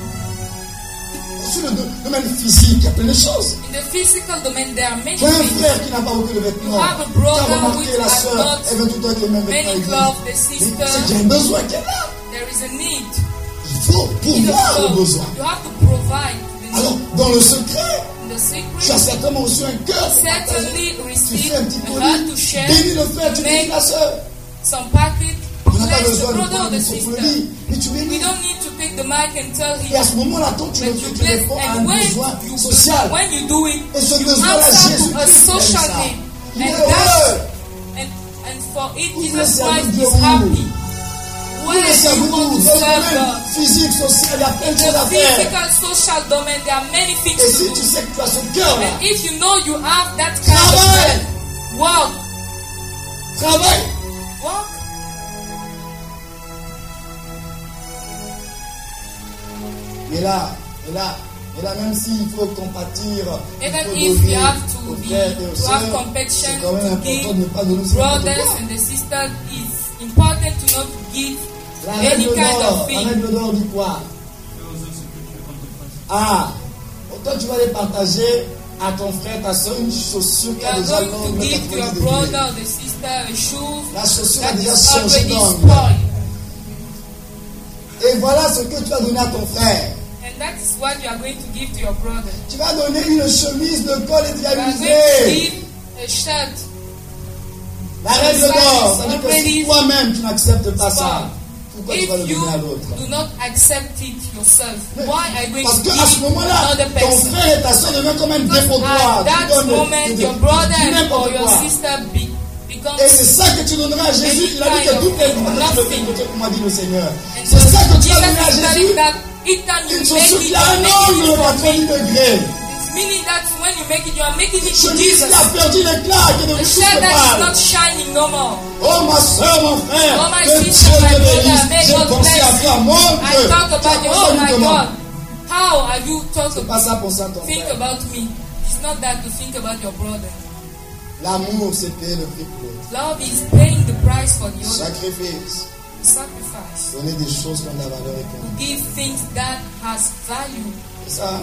Sur le domaine physique, il y a plein de choses. in the physical domain, there are many Tu as un things. frère qui n'a pas beaucoup de vêtements. You have a Tu as brother remarqué which la has sœur, not elle veut tout le temps avec les mêmes vêtements à many l'église. clothes, the Mais sister. c'est qu'il y a un besoin qui est là. There is a need. Il faut Need of pourvoir le God. besoin. You have to provide the Alors, need. dans le secret, In the tu as secret, certainement reçu un cœur pour certainly partager. Tu receive fais un petit a heart to colis, share, bénis le frère, tu bénis make la sœur. some packet, On n'a pas bless the besoin de brother or prendre the le sister. microphone, mais tu We bénis. don't need to take the mic and tell Et à him, ce moment-là, quand tu le but fais, you tu bless. réponds à un And besoin when social. you do it, Et ce you besoin-là, answer Jésus to a Christ aime social ça. need. Il est And heureux. and for it, Vous Jesus voulez servir Christ Dieu is où? happy. Vous Where le you savez want tout, to dans le serve domaine God. physique, social, il y a plein In de choses à the faire. physical, social domain, there are many things Et to si do. tu sais que tu as ce cœur-là, And if you know you have that kind of travaille, work, travaille. work. Et là, même s'il faut compatir, il Even faut if donner you have to aux be, frères et aux to sœurs, have compassion, c'est quand même to important de give ne pas donner ce n'importe brothers quoi. and the sisters, it's important to not give La any règle kind d'or, of la thing. règle d'or dit quoi? Ah, toi tu vas les partager à ton frère, ta soeur, une chaussure You qui a are déjà going to l'angle give to your 90 brother degrés. or the sister a shoe La chaussure a that déjà is changé already d'angle. spoiled. Et voilà ce que tu vas donner à ton frère. And that is what you are going to give to your brother. Tu vas donner une chemise de col You are étriamisée. going to give a shirt La règle The sign d'or, is ça veut dire que si already toi-même tu n'acceptes pas ça, spoiled. pourquoi tu vas le If you donner à l'autre? do not accept it yourself, why are you going Parce to qu'à ce give moment-là, another ton person? frère et ta soeur deviennent comme un dépotoir. At that Tu donnes moment, your brother or n'importe your quoi. sister becomes. Et c'est ça que tu donneras à Jésus. Il a dit que toutes les fois que tu le fais, comme a dit le Seigneur. And C'est ça que tu Jesus vas donner à is telling Jésus. that each time you Une make chaussure it, qui a un you make angle it de for 90 me. degrés. It's meaning that when you make it, you are making it to Celui Jesus. qui a perdu l'éclat, qui ne The souffle shell that is pas. not shining no more. Oh ma soeur, mon frère, Oh my que sister, Dieu my te brother, bénisse. may J'ai God pensé à bless toi, mon I Dieu. talk Tu as about you. pensé Oh à lui my comment? God. How are you talk C'est pas ça pour ça, ton think frère. about me? It's not that to think about your brother. L'amour, c'est payer le prix pour l'autre. Love is paying the price for the other. Sacrifice. Sacrifice. Donner des choses qui ont de la valeur et qu'on Give things that has value. C'est ça.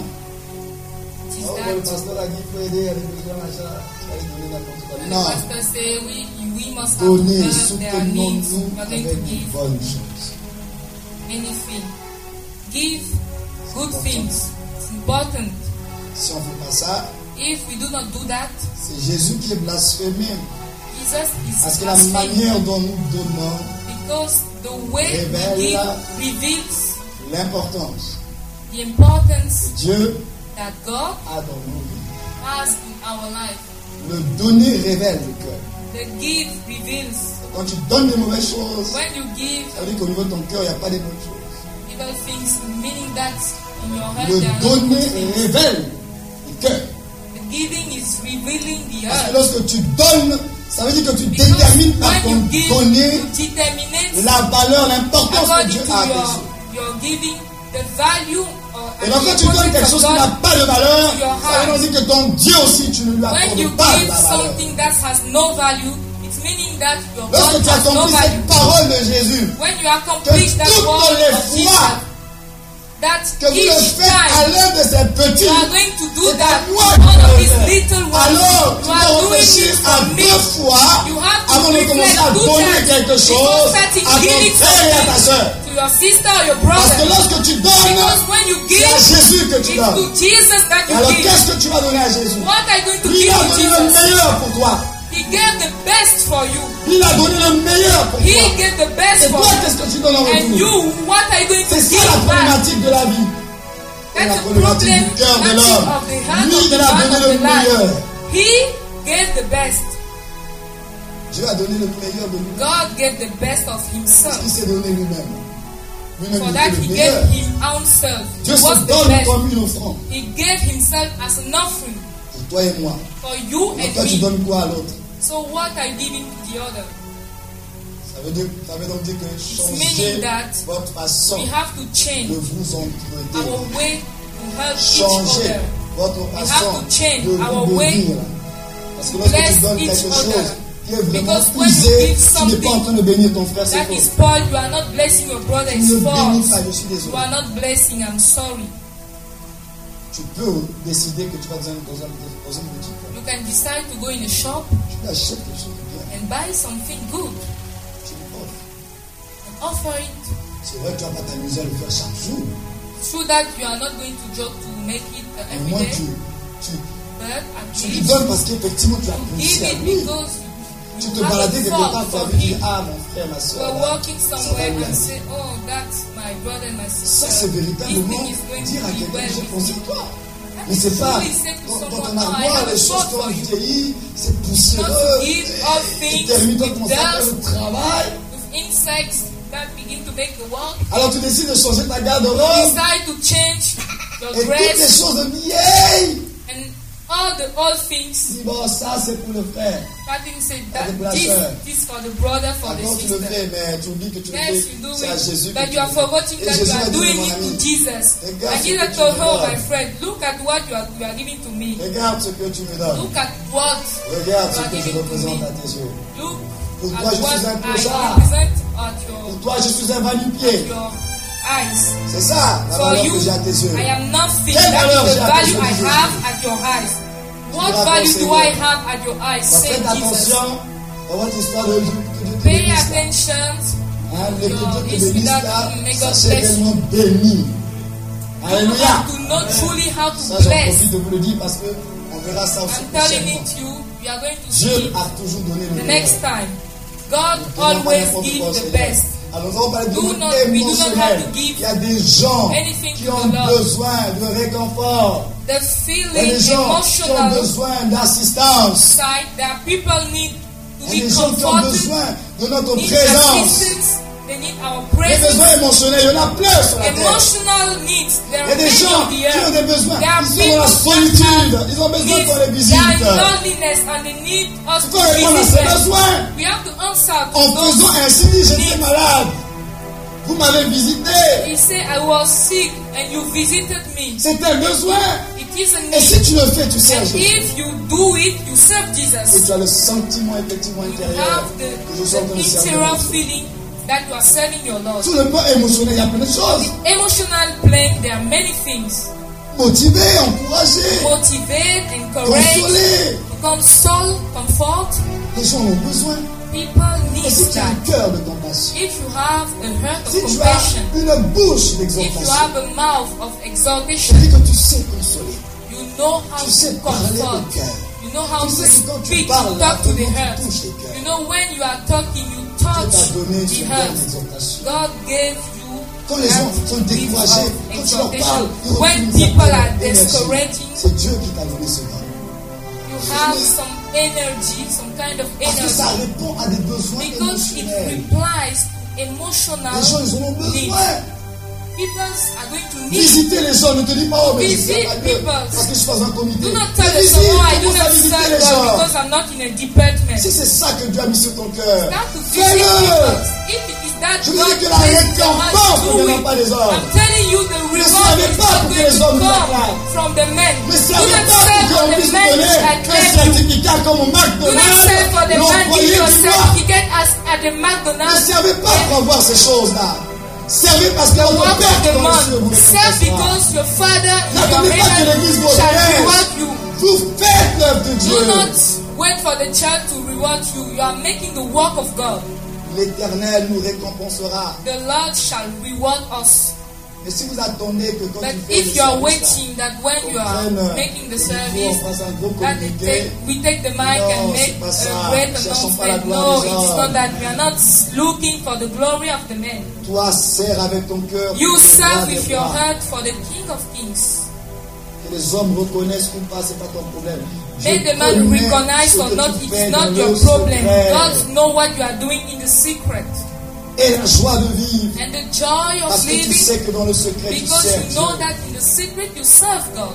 It is Oh, that. le pasteur a dit qu'il faut aider, il y a des besoins, machin. Tu vas lui donner n'importe quoi. When the Non. pastor say we must have to Donnez, help their needs. soutenons-nous We are going to avec de give bonnes choses. anything. Give good things. It's important. Si on ne fait pas ça, If we do not do that, c'est Jésus qui est blasphémé. Jesus Parce is que la blaspheming. manière dont nous donnons Because the way Révèle we give reveals l'importance the importance que Dieu that God a dans nos vies. has in our life. Le donner révèle le cœur. The give reveals. Quand tu donnes des mauvaises choses, When you give ça veut dire qu'au niveau de ton cœur, il n'y a pas des bonnes choses. evil things, meaning that in your heart Le there are not donner good things. révèle le cœur. The giving is revealing the Parce que earth. lorsque tu donnes, ça veut dire que tu Because détermines par when ton you give, donner you determinate la valeur, l'importance que according Dieu to a à tes choses. your giving the value Et donc quand tu donnes quelque chose qui n'a pas de valeur, ça veut dire que ton Dieu aussi, tu ne lui When you accordes pas de give la valeur. something that has no value, it's meaning that your Lorsque God tu has no accomplis value. cette parole de Jésus, When you accomplish que that toutes word les of Jesus, fois that que vous le each faites à time l'un de ces petits, you are going to do c'est that, à moi one que of tu these vas le little faire. ones, Alors, tu you dois are doing réfléchir it à for me. deux fois You have to avant de commencer à reflect two donner times quelque chose before starting à ton giving frère et à ta soeur. something to your sister or your Parce que brother. lorsque tu donnes, Because when you c'est à give, Jésus que tu it's donnes. to Jesus that Et you alors, give. qu'est-ce que tu vas donner à Jésus? What are you going to Lui, il give a to donné le Jesus? meilleur pour toi. He gave the best for you. Il a donné le meilleur pour He toi. gave the best Et for toi, you. qu'est-ce que tu donnes en And retour? you, what are you going to C'est ça give la back? problématique de la vie. C'est la That's the problématique problem du cœur de of l'homme. the heart Lui, of il the a man donné of le the life. meilleur. He gave the best. Dieu a donné le meilleur de lui. God gave the best of Parce himself. qu'il s'est donné lui-même. Lui-même, For il that était he le gave meilleur. him own self. Dieu He se was the donne best. comme une offrande. He gave himself as an offering Pour toi et moi. for you Et and toi, tu me. donnes quoi à l'autre? So what are you giving to the other? Ça veut donc dire que meaning changer that votre façon We have to change de vous entretenir. our way to help each Changer other. votre We façon have to change de our vous way bénir. Parce que lorsque bless tu donnes each quelque other. chose qui est vraiment Because when you usé, give tu n'es pas en something train de bénir ton frère, c'est That faux. is spoiled. You are not blessing your brother. Tu It's ne bénis false. pas, je suis You désolé. are not blessing. I'm sorry. Tu peux décider que tu vas dans une boutique. You can decide to go in a shop Tu achètes quelque chose de bien. and buy something good Tu l'offres. and offer it. C'est vrai que tu ne vas pas t'amuser à le faire chaque jour. True that you are not going to job to make it Mais every moi, day, tu but at lui least donnes parce qu'effectivement, tu as give pensé à it lui. because Tu you te have baladais a quelque part, thought tu as for vu dire, him. ah, mon frère, ma You soeur. are walking somewhere bien. and say, oh, that's my brother and my Ça, sister. c'est This véritablement thing is going dire à to be quelqu'un well que j'ai with pensé you. à toi. That Mais is c'est pas truly say to dans someone, ton oh, I armoire, have a les choses thought qui for ont you. vieilli, c'est Not poussiéreux. to give all Et things termine-toi with comme ça faire dust, le travail. with insects that begin to make the work. Alors tu décides de changer ta You garde-robe decide to change your et toutes les dress choses de vieilles. and all the old things. Dis bon, ça c'est pour le frère. That thing said that Avec la this sœur. is for the brother, for the D'accord, tu le sister. fais, mais tu oublies que tu le Yes, fais. you do C'est à Jésus it, que but tu you are le fais. forgetting Et that Jésus you a are dit, doing mon it ami, to Jesus. regarde And ce Jesus que tu told me her, donnes. my friend, look at what you are giving to me. Regarde ce que tu me donnes. Look at what Regarde ce you are que je giving to représente me. à tes yeux. Look Pour at toi, je what suis un I clochard. represent at Pour toi, je suis un va-nu-pied. your eyes. C'est ça la For valeur you, que j'ai à tes yeux. I am nothing. Quelle That valeur is j'ai the à tes value yeux, I Jésus? have at your eyes. What rapport, value do Seigneur. I have at your eyes? Alors, Say faites Jesus. attention à votre histoire de Dieu. Que Dieu te Pay bénisse là. attention. Hein, le que Dieu te Your bénisse that là, may ça God c'est bless réellement béni. You Alléluia. have to know truly how Ça, to j'en bless. profite de vous le dire parce que on On verra ça aussi I'm telling prochainement. it to you, we are going to see Dieu it a toujours donné le the meilleur. next time. God Nous n'avons pas always n'importe gives quoi, the Seigneur. best. Alors nous allons parler de We do monde not have émotionnel. to give Il y a des gens anything qui to ont the Lord. besoin de réconfort. The Il y a feeling, des gens qui ont emotional besoin d'assistance. side that people need to Il y a be des gens qui ont comforted, besoin de notre need présence. assistance, they need our Les presence. besoins émotionnels, il y en a plein sur la terre. Emotional needs, there Il y a are des many gens on the qui ont earth. des besoins. There are Ils sont dans la people solitude. Ils ont besoin Needs, qu'on les they visite. are in loneliness and they need us Il to faut répondre à visit ces them. besoins. We have to answer to En faisant those. ainsi, j'étais needs. malade. Vous m'avez visité. He said, I was sick and you visited me. C'est un besoin. It is a Et si need. tu le fais, tu sers And Jésus. if you do it, you serve Et Jesus. tu as le sentiment effectivement You intérieur have que je suis en train de the servir interior Dieu. feeling that you are serving your Lord. Sur le plan émotionnel, il y a plein de choses. Emotional plane, there are many things. Motiver, encourager, Motivate, encourage, consoler. console, comfort. Les gens ont besoin. People Et si need tu as un that. cœur de compassion, If you have a heart of si tu compassion, as une bouche if you d'exaltation, have a mouth of je exaltation, dis que tu sais consoler. you know how Tu sais to parler comfort. au cœur. You know how Tu to sais que quand tu speak, parles, to talk to the tu heart. touches les cœurs. You know when you are talking, you Dieu touch t'a donné the ce don heart. d'exaltation. God gave you Quand les gens sont gift découragés, of quand tu leur parles, exaltation. ils When retrouvent people une are certaine énergie. discouraging, C'est Dieu qui t'a donné ce don. you have some energy, some kind of Parce que ça energy, répond à des besoins because it émotionnels. replies to emotional Les gens, ils en ont needs. besoin. People are going to need. Visiter les gens, ne te dis pas, oh, mais je Visit sais pas Dieu, people. parce que je suis pas un comité. Do not tell Mais us, visite, oh, I do commence à not visiter serve les God gens. because I'm not in a department. Si c'est ça que Dieu a mis sur ton cœur, Start to visit fais-le. people. If it is that Je veux God dire que la placed in your récompense heart, ne do viendra it. pas des hommes. I'm telling you, the reward servez is pas not pour que going les to hommes vous come acclament. from the men. Mais Do servez not pas pour serve for qu'on the puisse men vous donner that un claim you. certificat comme au Do not McDonald's, serve for the man l'employé giving your du mois. certificate as at the Ne McDonald's. servez pas pour avoir ces choses-là. Servez parce que The votre work Père of qui est the dans les cieux vous man. Serve récompensera. because your father in your N'attendez pas que heaven l'église vous shall reconnaisse. reward you. Vous faites l'œuvre de Do Dieu. not wait for the child to reward you. You are making the work of God. L'Éternel nous récompensera. The Lord shall reward us. Mais si vous attendez que quand But tu fais if le you are service, waiting that when you are making the on service, fasse un gros that communiqué, we take the mic Non, and make c'est pas ça. a great Cherchons pas la announcement. gloire No, des it's hommes. not that. We are not looking for the glory of the men. toi, sers avec ton cœur. You pour le serve roi with des your rois. heart for the King of Kings. Que les hommes reconnaissent ou pas, c'est pas ton problème. May Dieu the man connaît recognize ce or que not, tu it's fais not dans your le problem. secret. God knows what you are doing in the secret. Et la joie de vivre. And the joy Parce of que tu living, sais que dans le secret, tu because sers you know Dieu. that in the secret you serve God.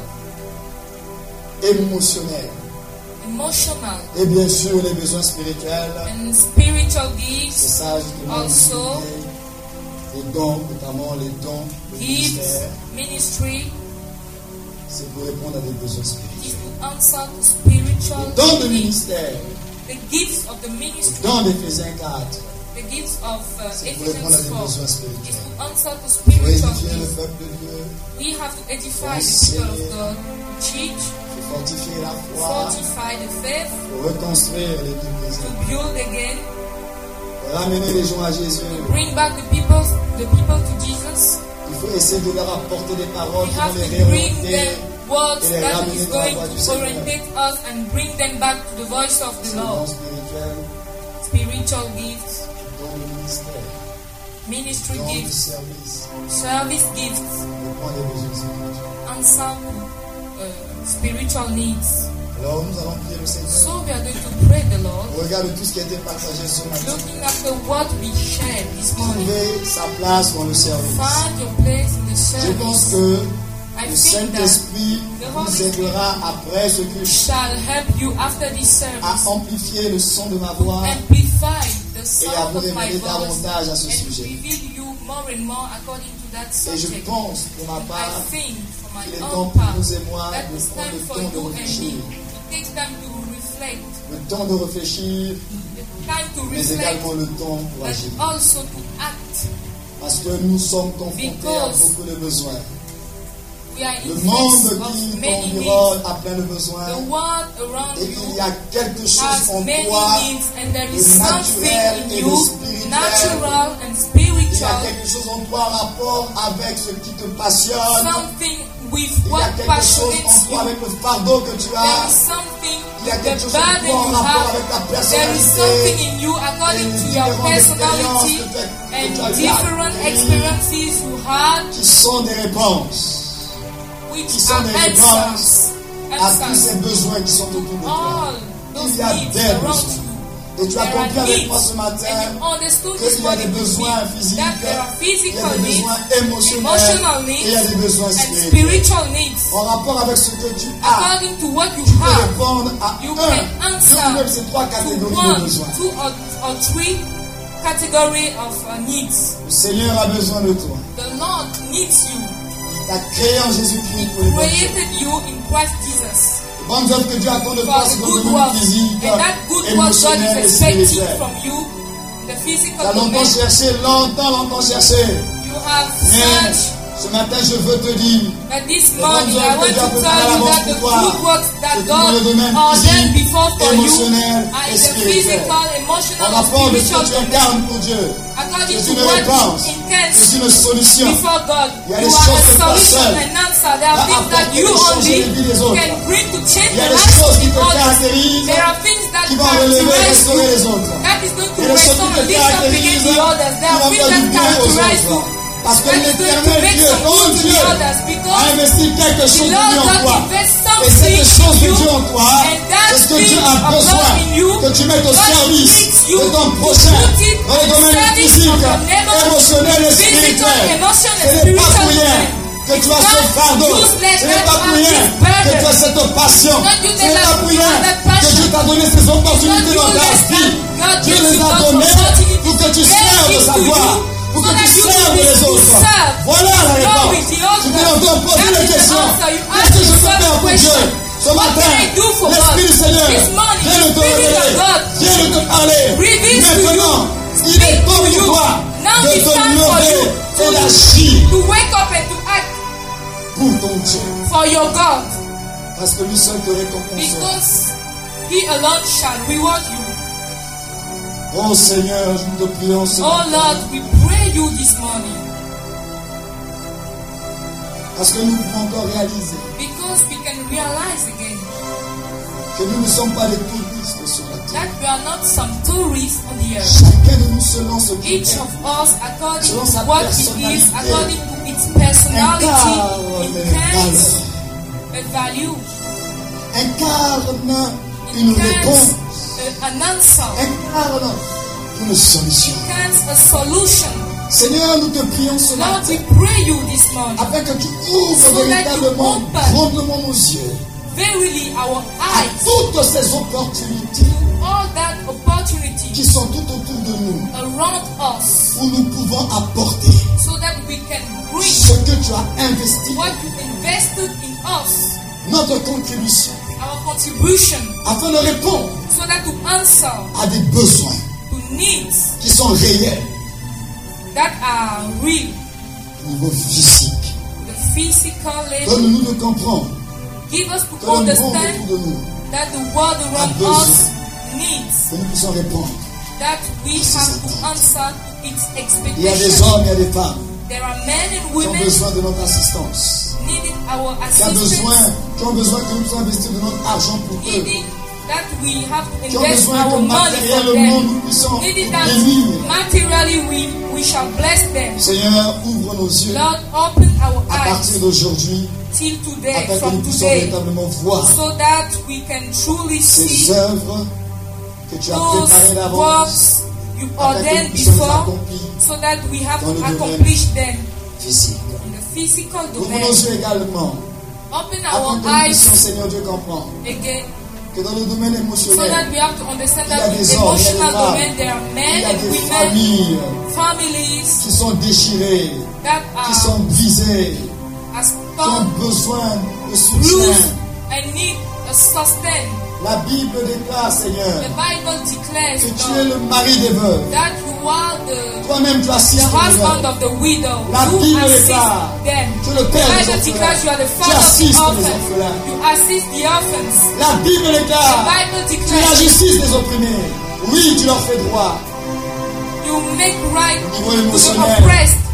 Émotionnel. Emotional Et bien sûr, les besoins spirituels. and spiritual C'est gifts, ça, justement. Also, les dons, notamment les dons, le gifts, ministère. ministry, C'est pour répondre à des besoins is spirituels. to answer to spiritual Don de needs. ministère. The gifts of the ministry, Don d'Éphésiens 4. the gifts of C'est pour répondre à Ephesians des 4, besoins is spirituels. to answer to Pour spiritual édifier le needs. peuple de Dieu. We have to edify the people of God, teach, Pour fortifier la foi. fortify the faith, Pour reconstruire l'équipe des to hommes. build again, Pour ramener les gens à Jésus. bring back the people to Jesus. Il faut essayer de leur apporter des paroles We qui have vont les to bring réorienter. them words et les that ramener is dans la going voie du to Seigneur. orientate us and bring them back to the voice of the C'est le don Lord. spirituel, Spiritual gifts, don de ministère, ministry don de gifts, service. service gifts, Répond à des besoins spirituels. answer spiritual needs. Alors nous allons prier le Seigneur. So we are going to pray the Lord, Regarde tout ce qui a été partagé ce matin. looking after what we shared this morning. Trouver sa place dans le service. Find your place in the Je pense service. que I le think that Saint-Esprit nous aidera après ce culte shall help you after this à service. amplifier le son de ma voix Amplify the et à sound vous of my révéler voice davantage à ce and sujet. reveal you more and more according to that Et je subject. pense pour ma I part think for my qu'il est own temps pour part vous et moi that de it's prendre time le for temps de you and me réfléchir. to take time to reflect, Le temps de réfléchir, time to mais reflect, également le temps pour but agir. also to act. Parce que nous sommes confrontés à Because beaucoup de besoins. We are Le in monde face qui of many t'environne needs. a plein de besoins. The world around Et il y you a quelque chose has en many toi. needs, and there de is something naturel in et de you, spirituel. natural and Il y a spiritual, quelque chose en toi en rapport avec ce qui te passionne. something with Il y a what quelque chose passionates en toi you. avec le fardeau que tu There as. is something Il y a with quelque the chose en burden toi en you rapport avec ta have. There is something personnalité. in you according Et to les your différentes personality expériences and que tu as different vécues experiences you had, qui sont des réponses which qui sont are des réponses à tous answers. ces besoins qui sont autour de toi. All those Il y a needs des around besoins. you. Et tu as There are compris avec needs, moi ce matin and you understood this qu'il y a des morning with besoins me physiques, that there are il y a physical des needs, besoins émotionnels emotional et il y a needs, des besoins and spirituels. spiritual needs. En rapport avec ce que tu as, According to what you tu peux have, répondre à you un, can deux answer ou même ces trois to catégories de one, besoins. two, or three category of needs. Le Seigneur a besoin de toi. The Lord needs you. Il t'a créé en Jésus-Christ pour les bonnes œuvres. Created you in Christ Jesus Les bonnes œuvres que Dieu attend de for toi, the c'est dans le good domaine works, physique, and that good work God émotionnel et is expecting spirituel. from you, the physical Tu as longtemps domain. cherché, longtemps cherché. You have Mais searched. ce matin, je veux te dire, But this les bonnes morning, I œuvres want que Dieu a to préparées à tell you l'avance that the pour toi, good works that c'est dans le God domaine ordained physique, before for you émotionnel are et in the spirituel. physical, En emotional, and rapport de ce spiritual que tu domain. incarnes pour Dieu, According c'est to une what réponse, you intend c'est une solution. before God, Il y a you des are choses a que toi solution seul and answer. There are vas things that apporter you et changer only les vies des autres. can bring to change Il y a the des lives choses of qui te others. caractérisent, There are things that qui vont relever et characterize restaurer les you. autres. That is going to Il y a des choses restore qui and te lift up against caractérisent, the others. There qui are vont things faire that du bien aux characterize you. autres. Parce que That is going to l'éternel make Dieu, some ton good to Dieu, the others a because investi quelque chose the de Lord Dieu en God toi. invests Et something cette chose de in Dieu you, en toi, and that c'est ce que Dieu thing a of besoin God in you, que tu mettes au God service needs you de ton to prochain, put it dans le in domaine service physique, of your neighbor, émotionnel et physical, spirituel. emotional, Ce and n'est pas spiritual pour rien domain. que tu as ce It's fardeau. not useless Ce n'est that pas you pour have rien this que tu burden. as cette passion. Not Ce useless n'est pas that pour you rien have that que passion. Dieu t'a donné ces opportunités Not dans ta useless vie. that God Dieu gives les you a those données opportunities pour que tu to serves give sa to gloire, you, pour so que that tu you will serves be les to autres. serve. Voilà la Glory réponse. to your Tu God. peux encore poser That la is the question. answer. You Qu'est-ce ask que je peux yourself faire the pour Dieu? question. Ce What matin, can I do for l'Esprit God? du Seigneur This morning, vient de the te Spirit of révéler, God vient de te parler. reveals to Maintenant, you, il est speak temps to pour you. toi Now de it's te time for lever you et d'agir to wake up and to act pour ton Dieu. for your God, Parce que lui seul te récompensera. because He alone shall reward you. Oh Seigneur, nous te prions ce Oh matin. Lord, we pray you this morning, Parce que nous pouvons encore réaliser because we can realize again que nous ne sommes pas des touristes sur la terre. that we are not some tourists on the earth. Chacun de nous selon ce qu'il Each est. of us, according Selon to sa what it is, personnalité, according to its personality, incarne it les carries valeurs. a value, Incarne une it carries réponse. an answer, Incarne une solution. it carries a solution. Seigneur, nous te prions ce Lord, matin we pray you this morning. afin que tu ouvres So that you véritablement open grandement nos yeux Verily, our à eyes toutes ces opportunités to all that opportunity qui sont tout autour de nous, around us, où nous pouvons apporter so that we can bring ce que tu as investi, what you invested in us, notre contribution, our contribution, afin de répondre so that to answer à des besoins to needs qui sont réels that are real, au niveau physique. the physical level. Donne-nous de comprendre Give us to que le monde understand autour de nous, that the world around besoin. us needs, que nous puissions répondre. that we have to answer to its Il y a des expectations. hommes, il y a des femmes There are men and qui ont women besoin de notre assistance, needing our qui ont besoin assistance, que nous puissions investir de notre argent pour eux, needing that we have to qui ont invest besoin que our money for matériellement them, nous puissions needing that bénir. materially we shall bless them. Seigneur, ouvre nos yeux Lord, open our à eyes partir d'aujourd'hui, till today, afin que nous from puissions today, véritablement voir so that we can truly ces see œuvres que tu as those préparées d'avance, works you afin que nous ordained puissions les before, accomplir so that we have dans le to domaine accomplish them physique. in the physical Ouvre domain. nos yeux également, Open afin our que nous puissions, eyes Seigneur Dieu, comprendre again, que dans le domaine so that émotionnel, we have to understand il y a that in des the hommes, il y a des emotional femmes, domain there are il men y a and des women, familles families qui sont déchirées, that qui sont are brisées, as qui ont torn, besoin de bruised, soutien. and need a sustain. La Bible déclare, Seigneur, The Bible declares, que tu es Lord, le mari des veuves. that you are the Toi-même, tu assistes les husband veuves. of the widow. La You Bible assist déclare, them. tu es le The père des Bible declares you are the orphelins. Tu father of the assistes les orphans. orphelins. You assist the orphans. La Bible The déclare, Bible tu es la declares justice des opprimés. Oui, tu leur fais droit you make right au niveau to the émotionnel. oppressed.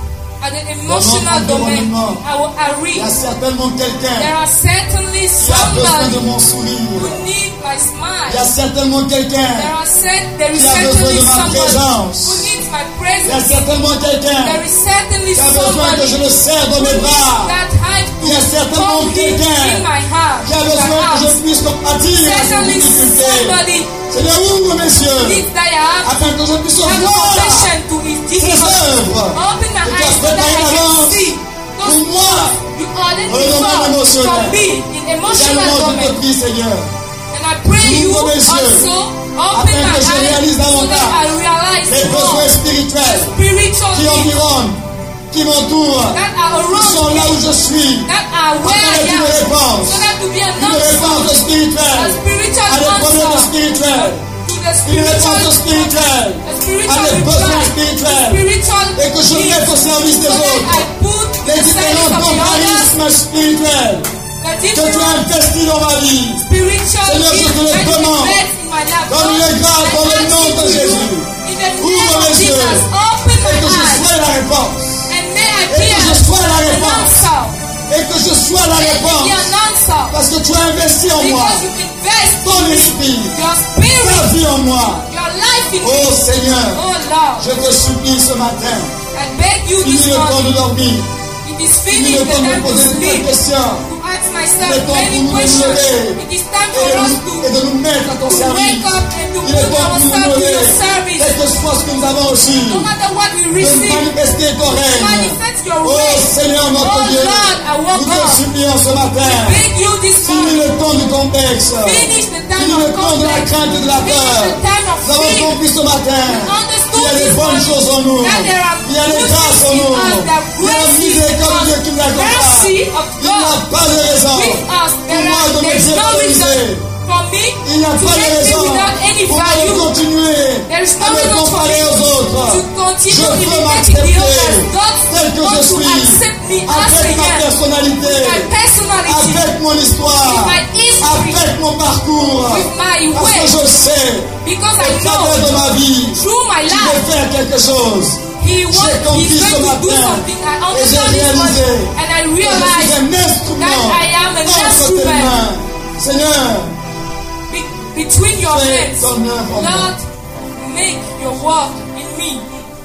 at the emotional domain, il y a certainement quelqu'un there are certainly qui a besoin de somebody mon sourire. who need my Il y a smile. certainement quelqu'un There is qui a besoin certainly de ma somebody présence. who needs my Il y a presence. certainement quelqu'un There is certainly qui a besoin que je somebody le serre dans who mes needs bras. that height Il y a to certainement hold me quelqu'un in my heart. qui a besoin que je puisse compatir à ses Certainly difficultés. somebody Seigneur, ouvre mes yeux needs that I have afin que je puisse have voir compassion to his ces difficulties. œuvres Open my que tu as eyes so faites that I par can l'avance see pour those moi. you ordered Dans le domaine before émotionnel. for me in emotional Également, je domain. te prie, Seigneur, And I pray you Ouvre mes yeux, also afin open my que je réalise eyes so that I davantage realize les more besoins spirituels spiritual qui needs environnent, qui m'entourent, that are qui sont around là où me, je suis, that are where afin I d'être une am, réponse, so that to be an une réponse answer, spirituelle a spiritual à des problèmes answer spirituels, to the une réponse spirituelle a à spiritual des besoins reply, spirituels, spiritual et que je mette au service des so that autres I put les the service différents of the others, organismes spirituels the que tu as different investis dans ma vie. spiritual Seigneur, je gifts te le that you demande. invest in my life. Donne-les grâce dans le nom de Jésus. In the name Ouvre of mes yeux Jesus, open et que my je eyes sois la réponse. and may I Et be que je sois la an réponse. answer. Et que je sois la Let me be réponse. an answer Parce que tu as investi en moi because you invest ton in me, esprit, your ta spirit, vie en moi. your life in Oh me. Seigneur, Oh Lord, je te supplie ce matin. I beg you Finis this le temps de morning. dormir. It is Finis finished le the temps de time to poser de sleep. nouvelles questions. To ask myself Il est temps many pour nous de nous questions. lever It is time for us et de nous mettre à ton to service. wake up and to Il est put temps pour nous de ourselves nous to your lever. service. Quel que soit ce que nous avons reçu, No matter what we de receive, manifester ton règne. manifest your Oh way. Seigneur notre Oh Dieu, Lord, I nous woke te up. supplions ce matin. Beg you this Finis morning. le temps du complexe. Finish the time Finis le of temps de la conflict. crainte et de la Finish peur. the time of Nous avons fear. compris ce matin Understood qu'il y a des this bonnes morning choses en nous. that there are Il y a des good grâces en things in nous. us, that Il y a la grace miséricorde de Dieu qui nous accompagne. mercy of Il n'y a God pas de raison with us. pour moi de There is no m'exécuter. reason for me Il n'y a to pas de make me raison without any pour moi de value. continuer There is no à me reason for comparer me aux autres. to continue Je veux imitating the m'accepter others. God tel que je wants to suis, accept me as I avec ma am, personnalité, with my personality, avec mon histoire, with my history, avec mon parcours, with my parce way, que je sais because qu'au I travers de know ma vie, through my tu life veux faire quelque chose. He wants, J'ai compris he's ce going to do matin something. I et j'ai understand this one, réalisé and I que je suis realize un instrument that I am an entre tes instrument. mains. Seigneur, between your fais hands. ton œuvre en moi. Lord, make your work in me.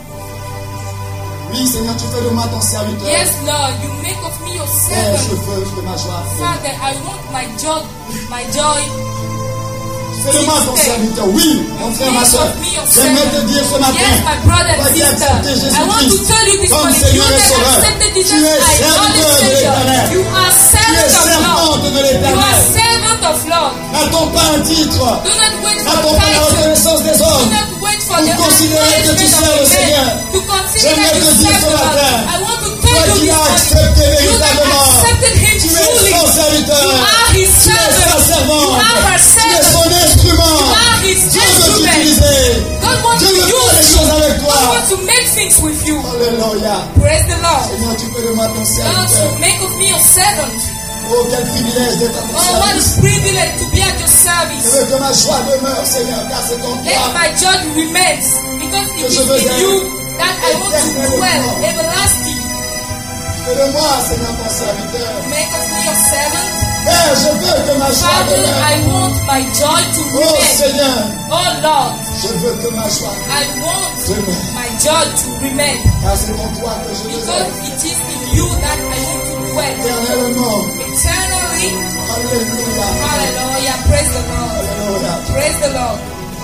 Oui, Seigneur, tu fais de moi ton serviteur. Yes, Lord, you make of me your Père, je servant. veux que ma joie. Father, I want my joy. Fais de moi ton serviteur. Oui, mon frère, ma Make soeur. of me your J'aimerais te servant. dire ce matin. Yes, my brother Toi and qui as accepté sister. I want to Jésus-Christ tell you this comme morning. You Seigneur et that Sauveur. accepted Tu Jesus es as serviteur Lord de and Savior. l'Éternel. You are Tu es servant of servante Lord. de You are l'Éternel. servant of Lord. N'attends pas un titre. Do not wait for N'attends pas la title. reconnaissance des Do hommes. not wait for Pour the considérer que tu acknowledgement sers le of Seigneur. men. To consider J'aimerais that te you dire serve ce the Lord. matin. I want to Toi tell you qui this l'as morning. accepté You that véritablement. accepted Him Tu es truly. son serviteur. You are His Tu es sa servant. You servante. are her Tu es servant. son instrument. You are His Dieu veut instrument. t'utiliser. God wants Dieu to veut faire des use choses you. avec toi. God wants to make things with you. Alléluia. Praise the Lord. Seigneur, tu fais de moi ton God, serviteur. make of me your servant. Oh, quel privilège d'être à ton Oh, what a service. privilege to be at your Je service. veux que ma joie demeure, Seigneur, car c'est en Let toi. my joy remains, because it is in you that I want to dwell everlasting. Fais de moi, Seigneur, ton serviteur. Make of me your servant. Père, je veux que ma joie Father, demeure. I want my joy to Oh, remain. Seigneur, Oh Lord, je veux que ma joie I want my joy to remain, car c'est en toi que je veux because être. it is in you that I want to dwell Éternellement. eternally. Alléluia. Hallelujah. Praise the Lord. Alléluia. Praise the Lord.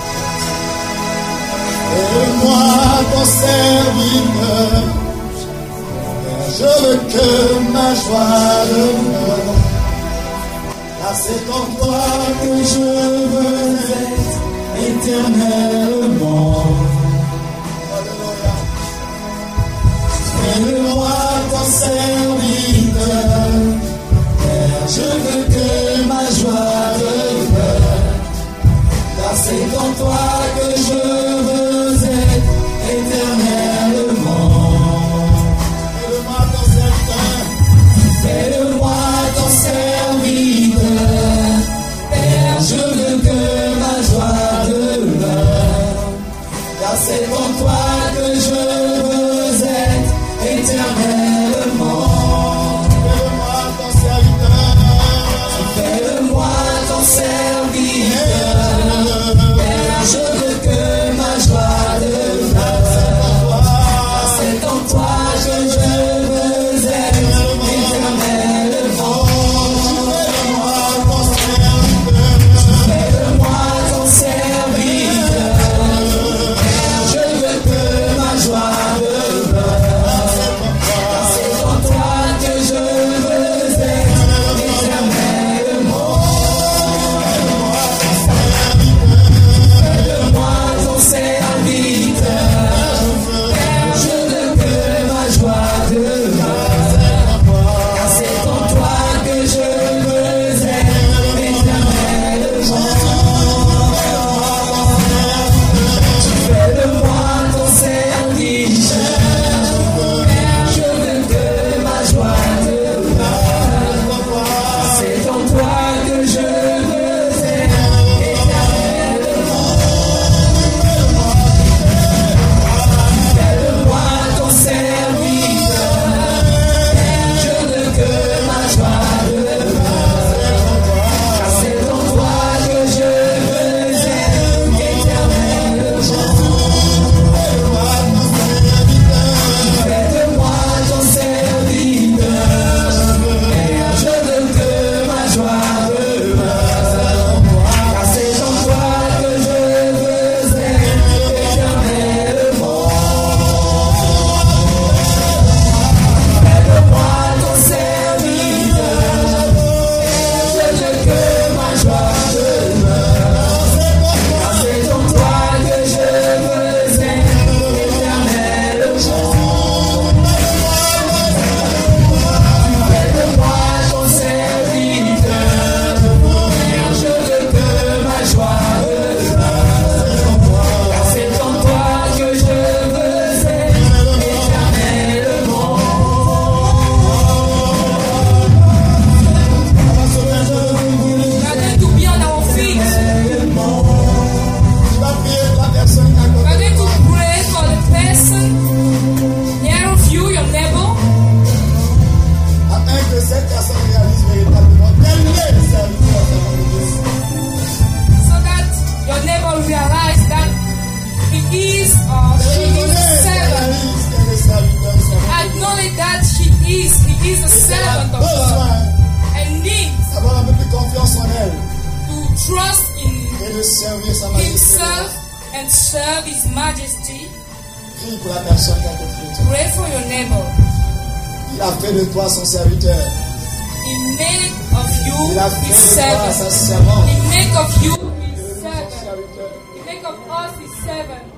Fais-moi ton serviteur. Je veux que ma joie demeure. Car c'est en toi que je veux être éternellement. Alléluia. Fais-moi ton serviteur. Père, je veux que ma joie demeure. Car c'est en toi que je veux être éternellement. Fais-le-moi ton serviteur. Fais-le-moi ton serviteur. Père, je veux que ma joie demeure. Car c'est en toi que je veux être éternellement. is or she is a servant. Acknowledge that he is a servant of God and needs avoir un peu plus confiance en elle to trust et de servir sa majesté. himself and serve His Majesty. Prie pour la personne qui a côté. Pray for your neighbor. Il a fait de toi son serviteur. He made of you Il a His fait de toi sa servant. servante. He make of you His Son servant. serviteur. He make of us His servant.